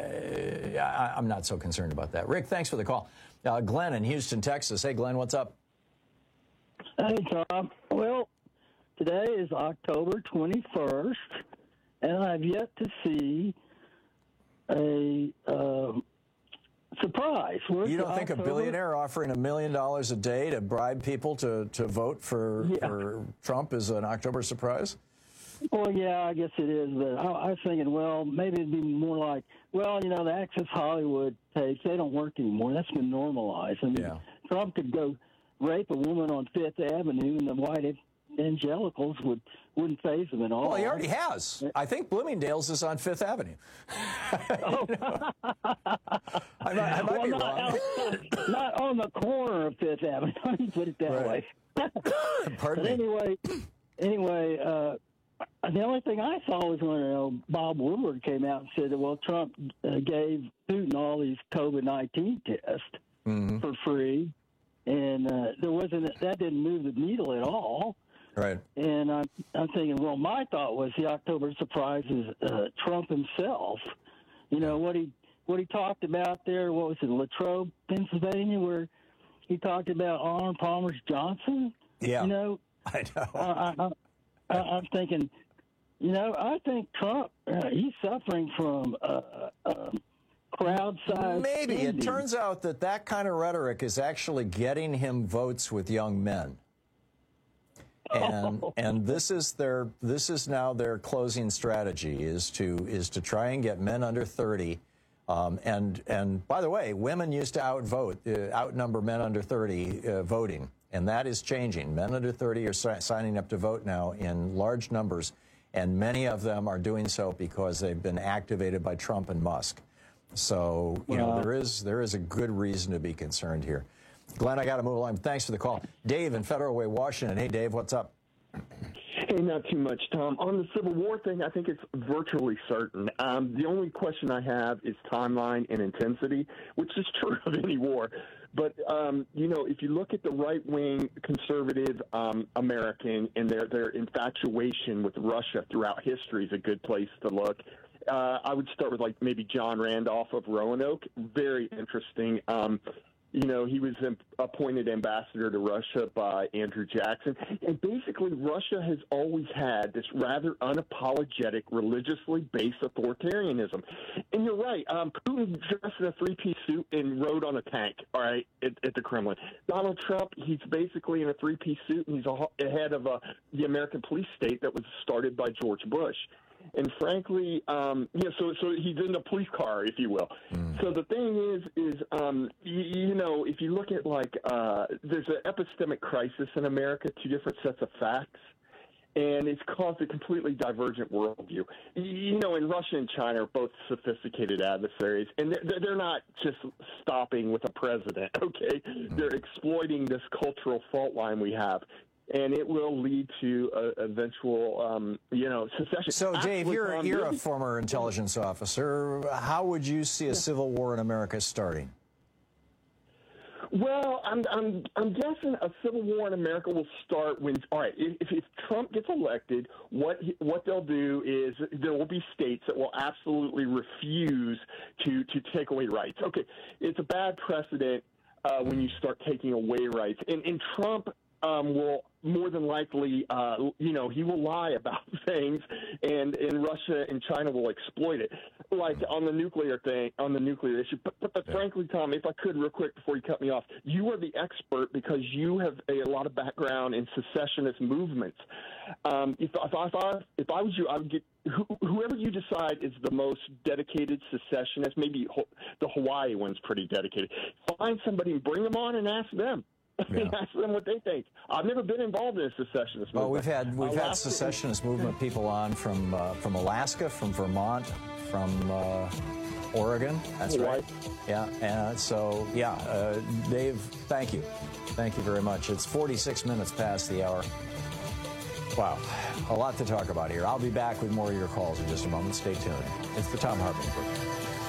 I, I'm not so concerned about that. Rick, thanks for the call. Uh, Glenn in Houston, Texas. Hey, Glenn, what's up? Hey, Tom. Well, today is October twenty-first, and I've yet to see a uh, surprise. Where's you don't think October? a billionaire offering a million dollars a day to bribe people to, to vote for, Yeah. for Trump is an October surprise? Well, yeah, I guess it is, but I, I was thinking, well, maybe it'd be more like, well, you know, the Access Hollywood tapes, they don't work anymore. That's been normalized. I mean, Yeah. Trump could go rape a woman on Fifth Avenue, and the white evangelicals would, wouldn't faze them at all. Well, he already has. I think Bloomingdale's is on Fifth Avenue. Oh. I might, I might well, be not, wrong. outside, not on the corner of Fifth Avenue. Let me put it that Right. way. Pardon but me. anyway, anyway, uh, the only thing I saw was when uh, Bob Woodward came out and said that, well, Trump uh, gave Putin all these COVID nineteen tests Mm-hmm. for free, and uh, there wasn't that didn't move the needle at all. Right. And I'm, I'm thinking, well, my thought was the October surprise is uh, Trump himself. You know what he what he talked about there. What was it, Latrobe, Pennsylvania, where he talked about Arnold Palmer Johnson. Yeah. You know, I know. I, I, I, I'm thinking, you know, I think Trump uh, he's suffering from uh, uh, crowd size. Maybe. It spending. turns out that that kind of rhetoric is actually getting him votes with young men. And and this is their this is now their closing strategy is to is to try and get men under thirty. Um, and and by the way, women used to outvote, uh, outnumber men under thirty uh, voting, and that is changing. Men under thirty are si- signing up to vote now in large numbers, and many of them are doing so because they've been activated by Trump and Musk. So, you Well- know, there is there is a good reason to be concerned here. Glenn, I got to move along. Thanks for the call. Dave in Federal Way, Washington. Hey, Dave, what's up? Hey, not too much, Tom. On the Civil War thing, I think it's virtually certain. Um, the only question I have is timeline and intensity, which is true of any war. But, um, you know, if you look at the right-wing conservative um, American and their, their infatuation with Russia throughout history is a good place to look. Uh, I would start with, like, maybe John Randolph of Roanoke. Very interesting. Um You know, he was appointed ambassador to Russia by Andrew Jackson. And basically, Russia has always had this rather unapologetic, religiously based authoritarianism. And you're right. Um, Putin dressed in a three-piece suit and rode on a tank, all right, at, at the Kremlin. Donald Trump, he's basically in a three-piece suit, and he's ahead of uh, the American police state that was started by George Bush. And frankly, um, you know, so so he's in a police car, if you will. Mm. So the thing is, is um, you, you know, if you look at like uh, there's an epistemic crisis in America, two different sets of facts, and it's caused a completely divergent worldview. You know, and Russia and China are both sophisticated adversaries, and they're, they're not just stopping with a president. Okay, mm. They're exploiting this cultural fault line we have. And it will lead to a eventual, um, you know, secession. So, Dave, Actually, you're um, you're a former intelligence officer. How would you see a civil war in America starting? Well, I'm I'm I'm guessing a civil war in America will start when. All right, if, if Trump gets elected, what he, what they'll do is there will be states that will absolutely refuse to to take away rights. Okay, it's a bad precedent uh, when you start taking away rights, and, and Trump. Um, will more than likely, uh, you know, he will lie about things, and, and Russia and China will exploit it, like on the nuclear thing, on the nuclear issue. But, but, but yeah. frankly, Tom, if I could, real quick before you cut me off, you are the expert because you have a, a lot of background in secessionist movements. Um, if, if, I, if, I, if I was you, I would get who, whoever you decide is the most dedicated secessionist. Maybe ho- the Hawaii one's pretty dedicated. Find somebody and bring them on and ask them. Yeah. Ask them what they think. I've never been involved in a secessionist movement. Well, we've had we've Alaska had secessionist movement people on from uh, from Alaska, from Vermont, from uh, Oregon. That's right. Yeah, and so yeah, uh, Dave, thank you, thank you very much. It's forty-six minutes past the hour. Wow, a lot to talk about here. I'll be back with more of your calls in just a moment. Stay tuned. It's the Thom Hartmann Program.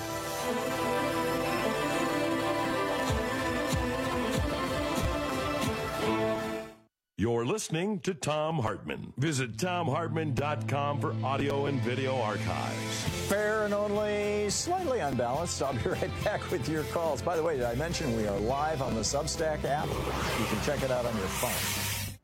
You're listening to Thom Hartmann. Visit Thom Hartmann dot com for audio and video archives. Fair and only slightly unbalanced. I'll be right back with your calls. By the way, did I mention we are live on the Substack app? You can check it out on your phone.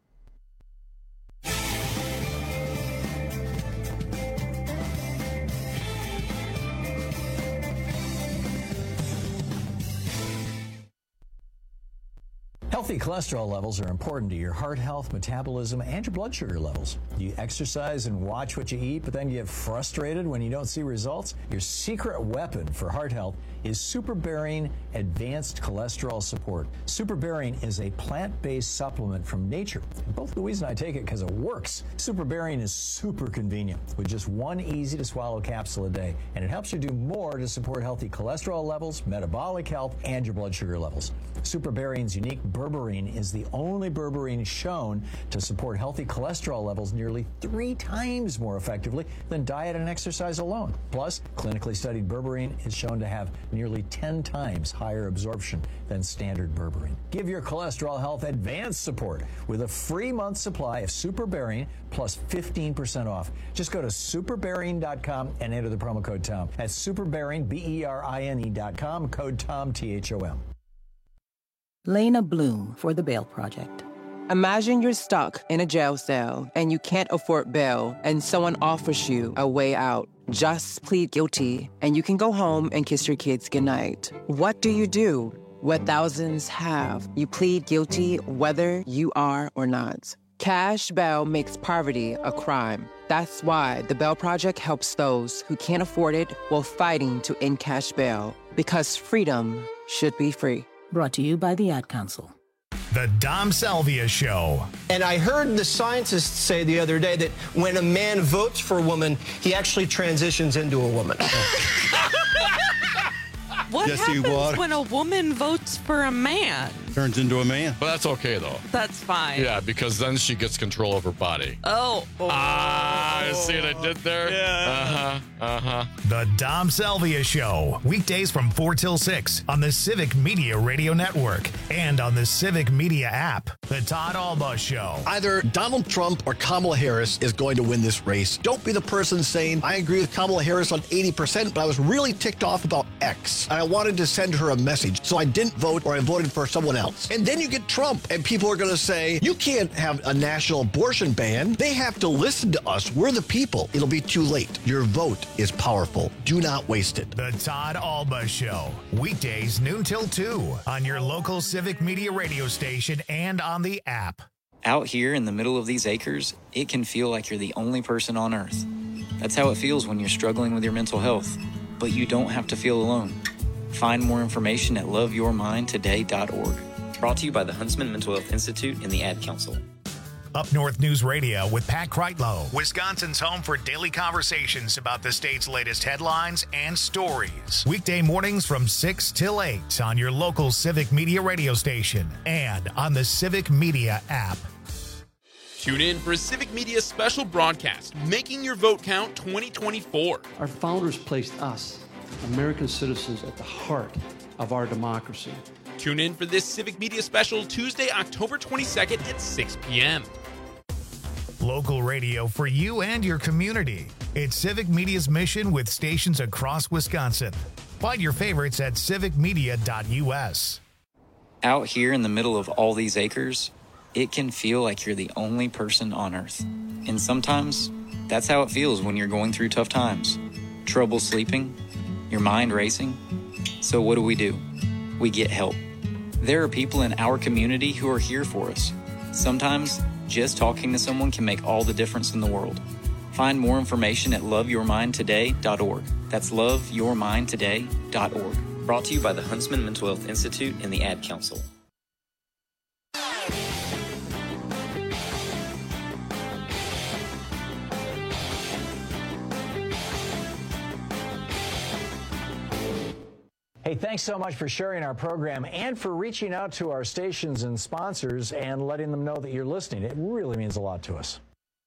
Healthy cholesterol levels are important to your heart health, metabolism, and your blood sugar levels. You exercise and watch what you eat, but then you get frustrated when you don't see results? Your secret weapon for heart health is SuperBarian Advanced Cholesterol Support. SuperBarian is a plant-based supplement from nature. Both Louise and I take it because it works. SuperBarian is super convenient with just one easy-to-swallow capsule a day, and it helps you do more to support healthy cholesterol levels, metabolic health, and your blood sugar levels. SuperBarian's unique berberine is the only berberine shown to support healthy cholesterol levels nearly three times more effectively than diet and exercise alone. Plus, clinically studied berberine is shown to have nearly ten times higher absorption than standard berberine. Give your cholesterol health advanced support with a free month supply of SuperBarian plus fifteen percent off. Just go to superbarian dot com and enter the promo code Tom. That's SuperBarian, B E R I N E dot com, code Tom, T H O M. Lena Bloom for the Bail Project. Imagine you're stuck in a jail cell and you can't afford bail and someone offers you a way out. Just plead guilty and you can go home and kiss your kids goodnight. What do you do? What thousands have. You plead guilty whether you are or not. Cash bail makes poverty a crime. That's why the Bail Project helps those who can't afford it while fighting to end cash bail. Because freedom should be free. Brought to you by the Ad Council. The Dom Salvia Show. And I heard the scientists say the other day that when a man votes for a woman, he actually transitions into a woman. What Jesse happens Watt when a woman votes for a man? turns into a man. But that's okay, though. That's fine. Yeah, because then she gets control of her body. Oh. oh. Ah, you see what I did there? Yeah. Uh-huh, uh-huh. The Dom Salvia Show, weekdays from four till six on the Civic Media Radio Network and on the Civic Media app. The Todd Alba Show. Either Donald Trump or Kamala Harris is going to win this race. Don't be the person saying, I agree with Kamala Harris on eighty percent, but I was really ticked off about X. And I wanted to send her a message, so I didn't vote or I voted for someone else. And then you get Trump, and people are going to say, you can't have a national abortion ban. They have to listen to us. We're the people. It'll be too late. Your vote is powerful. Do not waste it. The Todd Alba Show, weekdays noon till two on your local Civic Media radio station and on the app. Out here in the middle of these acres, it can feel like you're the only person on Earth. That's how it feels when you're struggling with your mental health. But you don't have to feel alone. Find more information at love your mind today dot org. Brought to you by the Huntsman Mental Health Institute and the Ad Council. Up North News Radio with Pat Kreitlow, Wisconsin's home for daily conversations about the state's latest headlines and stories. Weekday mornings from six till eight on your local Civic Media radio station and on the Civic Media app. Tune in for a Civic Media special broadcast, Making Your Vote Count twenty twenty-four. Our founders placed us, American citizens, at the heart of our democracy. Tune in for this Civic Media special Tuesday, October twenty-second at six p.m. Local radio for you and your community. It's Civic Media's mission with stations across Wisconsin. Find your favorites at civic media dot u s. Out here in the middle of all these acres, it can feel like you're the only person on Earth. And sometimes, that's how it feels when you're going through tough times. Trouble sleeping, your mind racing. So what do we do? We get help. There are people in our community who are here for us. Sometimes, just talking to someone can make all the difference in the world. Find more information at love your mind today dot org. That's love your mind today dot org. Brought to you by the Huntsman Mental Health Institute and the Ad Council. Hey, thanks so much for sharing our program and for reaching out to our stations and sponsors and letting them know that you're listening. It really means a lot to us.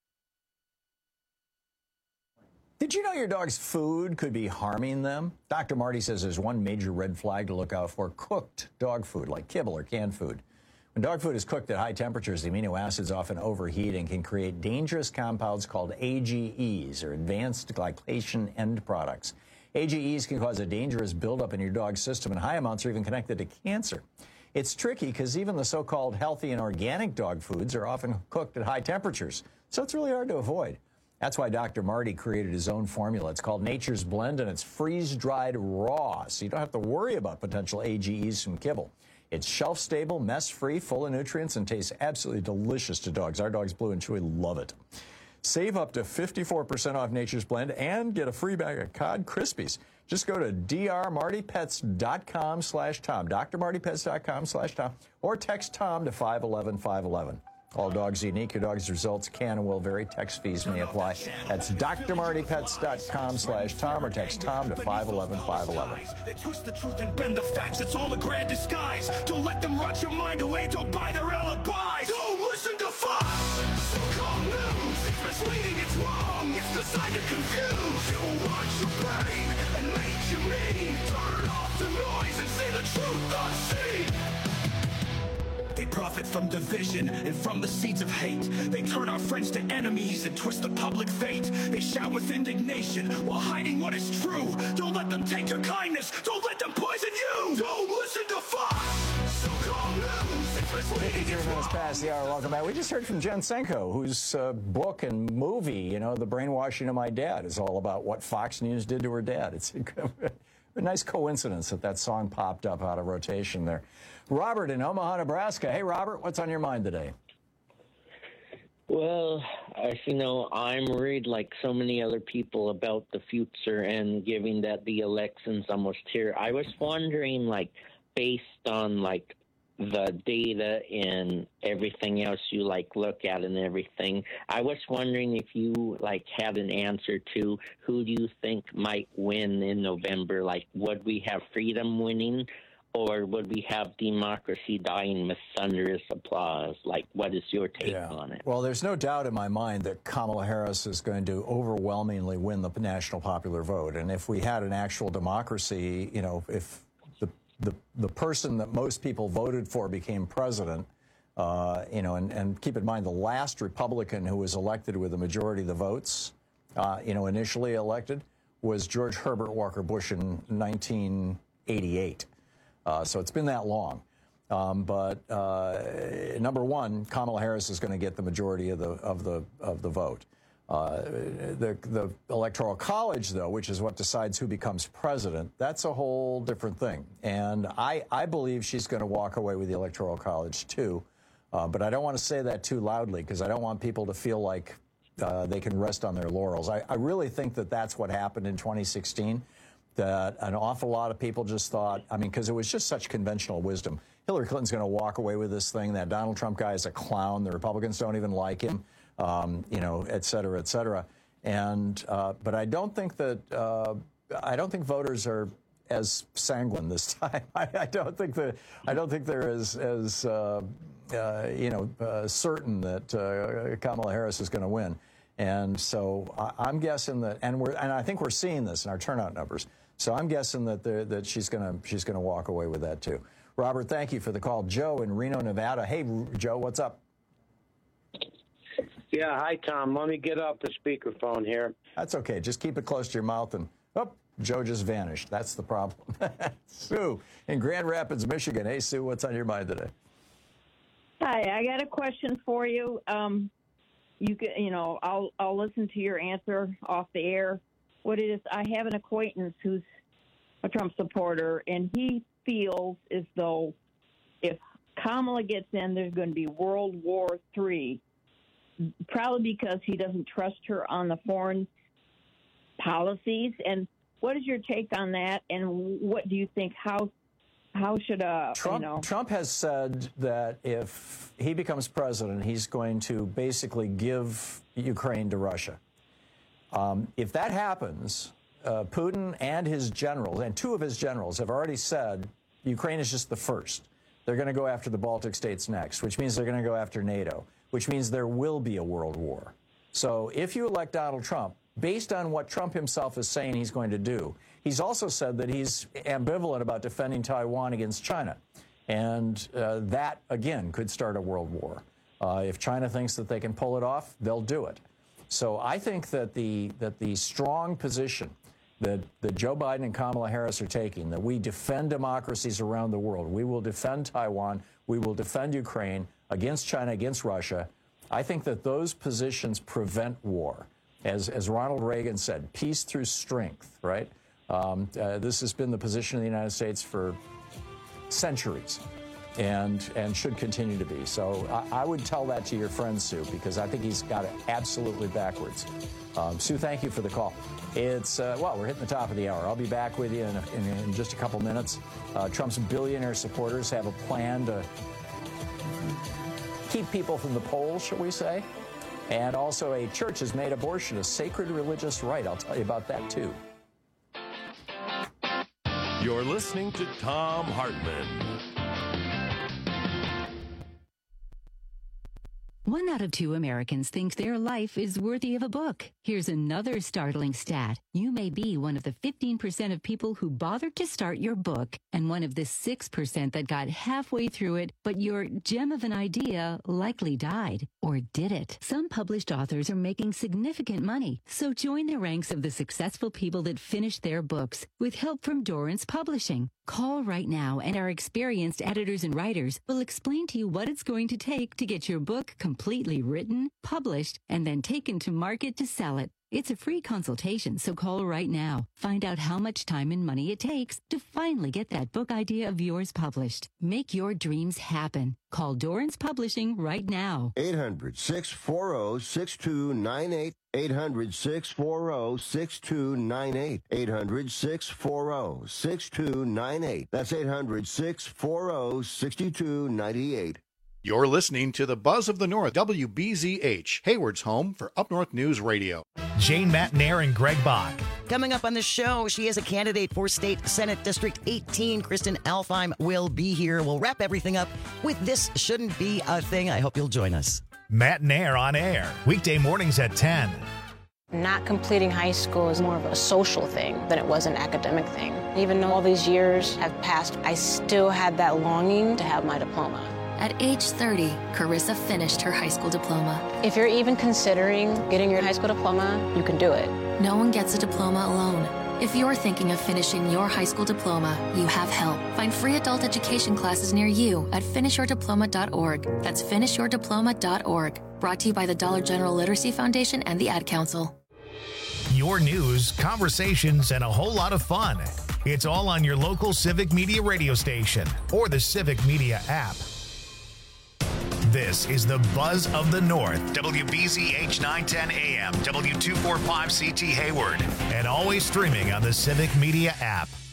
Did you know your dog's food could be harming them? Doctor Marty says there's one major red flag to look out for: cooked dog food, like kibble or canned food. When dog food is cooked at high temperatures, the amino acids often overheat and can create dangerous compounds called A G Es, or advanced glycation end products. A G Es can cause a dangerous buildup in your dog's system, and high amounts are even connected to cancer. It's tricky because even the so-called healthy and organic dog foods are often cooked at high temperatures, so it's really hard to avoid. That's why Doctor Marty created his own formula. It's called Nature's Blend, and it's freeze-dried raw, so you don't have to worry about potential A G Es from kibble. It's shelf-stable, mess-free, full of nutrients, and tastes absolutely delicious to dogs. Our dogs, Blue and Chewy, love it. Save up to fifty-four percent off Nature's Blend and get a free bag of Cod Krispies. Just go to d r marty pets dot com slash tom, d r marty pets dot com slash tom, or text Tom to five one one five one one. All dogs are unique. Your dog's results can and will vary. Text fees may apply. That's d r marty pets dot com slash tom, or text Tom to five one one five one one. They twist the truth and bend the facts. It's all a grand disguise. Don't let them rot your mind away. Don't buy their alibis. Don't listen to Fox. So-called news. It's misleading. It's wrong. It's designed to confuse. It will watch your brain and make you mean. Turn off the noise and say the truth unseen. They profit from division and from the seeds of hate. They turn our friends to enemies and twist the public fate. They shout with indignation while hiding what is true. Don't let them take your kindness. Don't let them poison you. Don't listen to Fox. So-called news. It's misleading. fifty-three minutes past the hour. Welcome back. We just heard from Jen Senko, whose uh, book and movie, you know, The Brainwashing of My Dad, is all about what Fox News did to her dad. It's a nice coincidence that that song popped up out of rotation there. Robert in Omaha, Nebraska. Hey, Robert, what's on your mind today? Well, as you know, I'm worried like so many other people about the future, and given that the election's almost here, I was wondering, like, based on, like, the data and everything else you like look at and everything. I was wondering if you like had an answer to who do you think might win in November? Like, would we have freedom winning, or would we have democracy dying with thunderous applause? Like, what is your take Yeah. on it? Well, there's no doubt in my mind that Kamala Harris is going to overwhelmingly win the national popular vote. And if we had an actual democracy, you know, if the the, the person that most people voted for became president, uh, you know, and, and keep in mind the last Republican who was elected with a majority of the votes, uh, you know, initially elected, was George Herbert Walker Bush in nineteen eighty-eight. Uh, so it's been that long. Um, but uh, number one, Kamala Harris is going to get the majority of the of the of the vote. Uh, the the Electoral College, though, which is what decides who becomes president, that's a whole different thing. And I I believe she's going to walk away with the Electoral College too. Uh, but I don't want to say that too loudly because I don't want people to feel like uh, they can rest on their laurels. I, I really think that that's what happened in twenty sixteen. That an awful lot of people just thought, I mean, because it was just such conventional wisdom. Hillary Clinton's going to walk away with this thing. That Donald Trump guy is a clown. The Republicans don't even like him, um, you know, et cetera, et cetera. And uh, but I don't think that uh, I don't think voters are as sanguine this time. I, I don't think that I don't think they're as as uh, uh, you know uh, certain that uh, Kamala Harris is going to win. And so I, I'm guessing that, and we're and I think we're seeing this in our turnout numbers. So I'm guessing that that she's going to she's going to walk away with that too. Robert, thank you for the call. Joe in Reno, Nevada. Hey, Joe, what's up? Yeah, hi, Tom. Let me get off the speakerphone here. That's okay. Just keep it close to your mouth and, oh, Joe just vanished. That's the problem. Sue in Grand Rapids, Michigan. Hey, Sue, what's on your mind today? Hi, I got a question for you. Um, you can, you know, I'll I'll listen to your answer off the air. What it is, I have an acquaintance who's a Trump supporter, and he feels as though if Kamala gets in, there's going to be World War Three. Probably because he doesn't trust her on the foreign policies. And what is your take on that? And what do you think? How how should uh Trump, you know? Trump has said that if he becomes president, he's going to basically give Ukraine to Russia. Um, if that happens, uh, Putin and his generals, and two of his generals, have already said Ukraine is just the first. They're going to go after the Baltic states next, which means they're going to go after NATO, which means there will be a world war. So if you elect Donald Trump, based on what Trump himself is saying he's going to do, he's also said that he's ambivalent about defending Taiwan against China. And uh, that, again, could start a world war. Uh, if China thinks that they can pull it off, they'll do it. So I think that the, that the strong position that, that Joe Biden and Kamala Harris are taking, that we defend democracies around the world, we will defend Taiwan, we will defend Ukraine against China, against Russia, I think that those positions prevent war. As, as Ronald Reagan said, peace through strength, right? Um, uh, this has been the position of the United States for centuries and, and should continue to be. So I, I would tell that to your friend, Sue, because I think he's got it absolutely backwards. Um, Sue, thank you for the call. It's, uh, well, we're hitting the top of the hour. I'll be back with you in, a, in, in just a couple minutes. Uh, Trump's billionaire supporters have a plan to keep people from the polls, shall we say. And also a church has made abortion a sacred religious right. I'll tell you about that, too. You're listening to Thom Hartmann. One out of two Americans thinks their life is worthy of a book. Here's another startling stat. You may be one of the fifteen percent of people who bothered to start your book and one of the six percent that got halfway through it, but your gem of an idea likely died. Or did it? Some published authors are making significant money, so join the ranks of the successful people that finished their books with help from Dorrance Publishing. Call right now, and our experienced editors and writers will explain to you what it's going to take to get your book completely written, published, and then taken to market to sell it. It's a free consultation, so call right now. Find out how much time and money it takes to finally get that book idea of yours published. Make your dreams happen. Call Dorrance Publishing right now. eight hundred, six four zero, six two nine eight. eight hundred, six four zero, six two nine eight. eight hundred, six four zero, six two nine eight. That's eight hundred, six four zero, six two nine eight. You're listening to the Buzz of the North, W B Z H, Hayward's home for Up North News Radio. Jane Matnair and Greg Bach. Coming up on the show, she is a candidate for State Senate District eighteen. Kristen Alfheim will be here. We'll wrap everything up with This Shouldn't Be a Thing. I hope you'll join us. Matnair on air, weekday mornings at ten. Not completing high school is more of a social thing than it was an academic thing. Even though all these years have passed, I still had that longing to have my diploma. At age thirty, Carissa finished her high school diploma. If you're even considering getting your high school diploma, you can do it. No one gets a diploma alone. If you're thinking of finishing your high school diploma, you have help. Find free adult education classes near you at finish your diploma dot org. That's finish your diploma dot org. Brought to you by the Dollar General Literacy Foundation and the Ad Council. Your news, conversations, and a whole lot of fun. It's all on your local Civic Media radio station or the Civic Media app. This is the Buzz of the North, W B Z H nine ten A M, W two forty-five C T Hayward, and always streaming on the Civic Media app.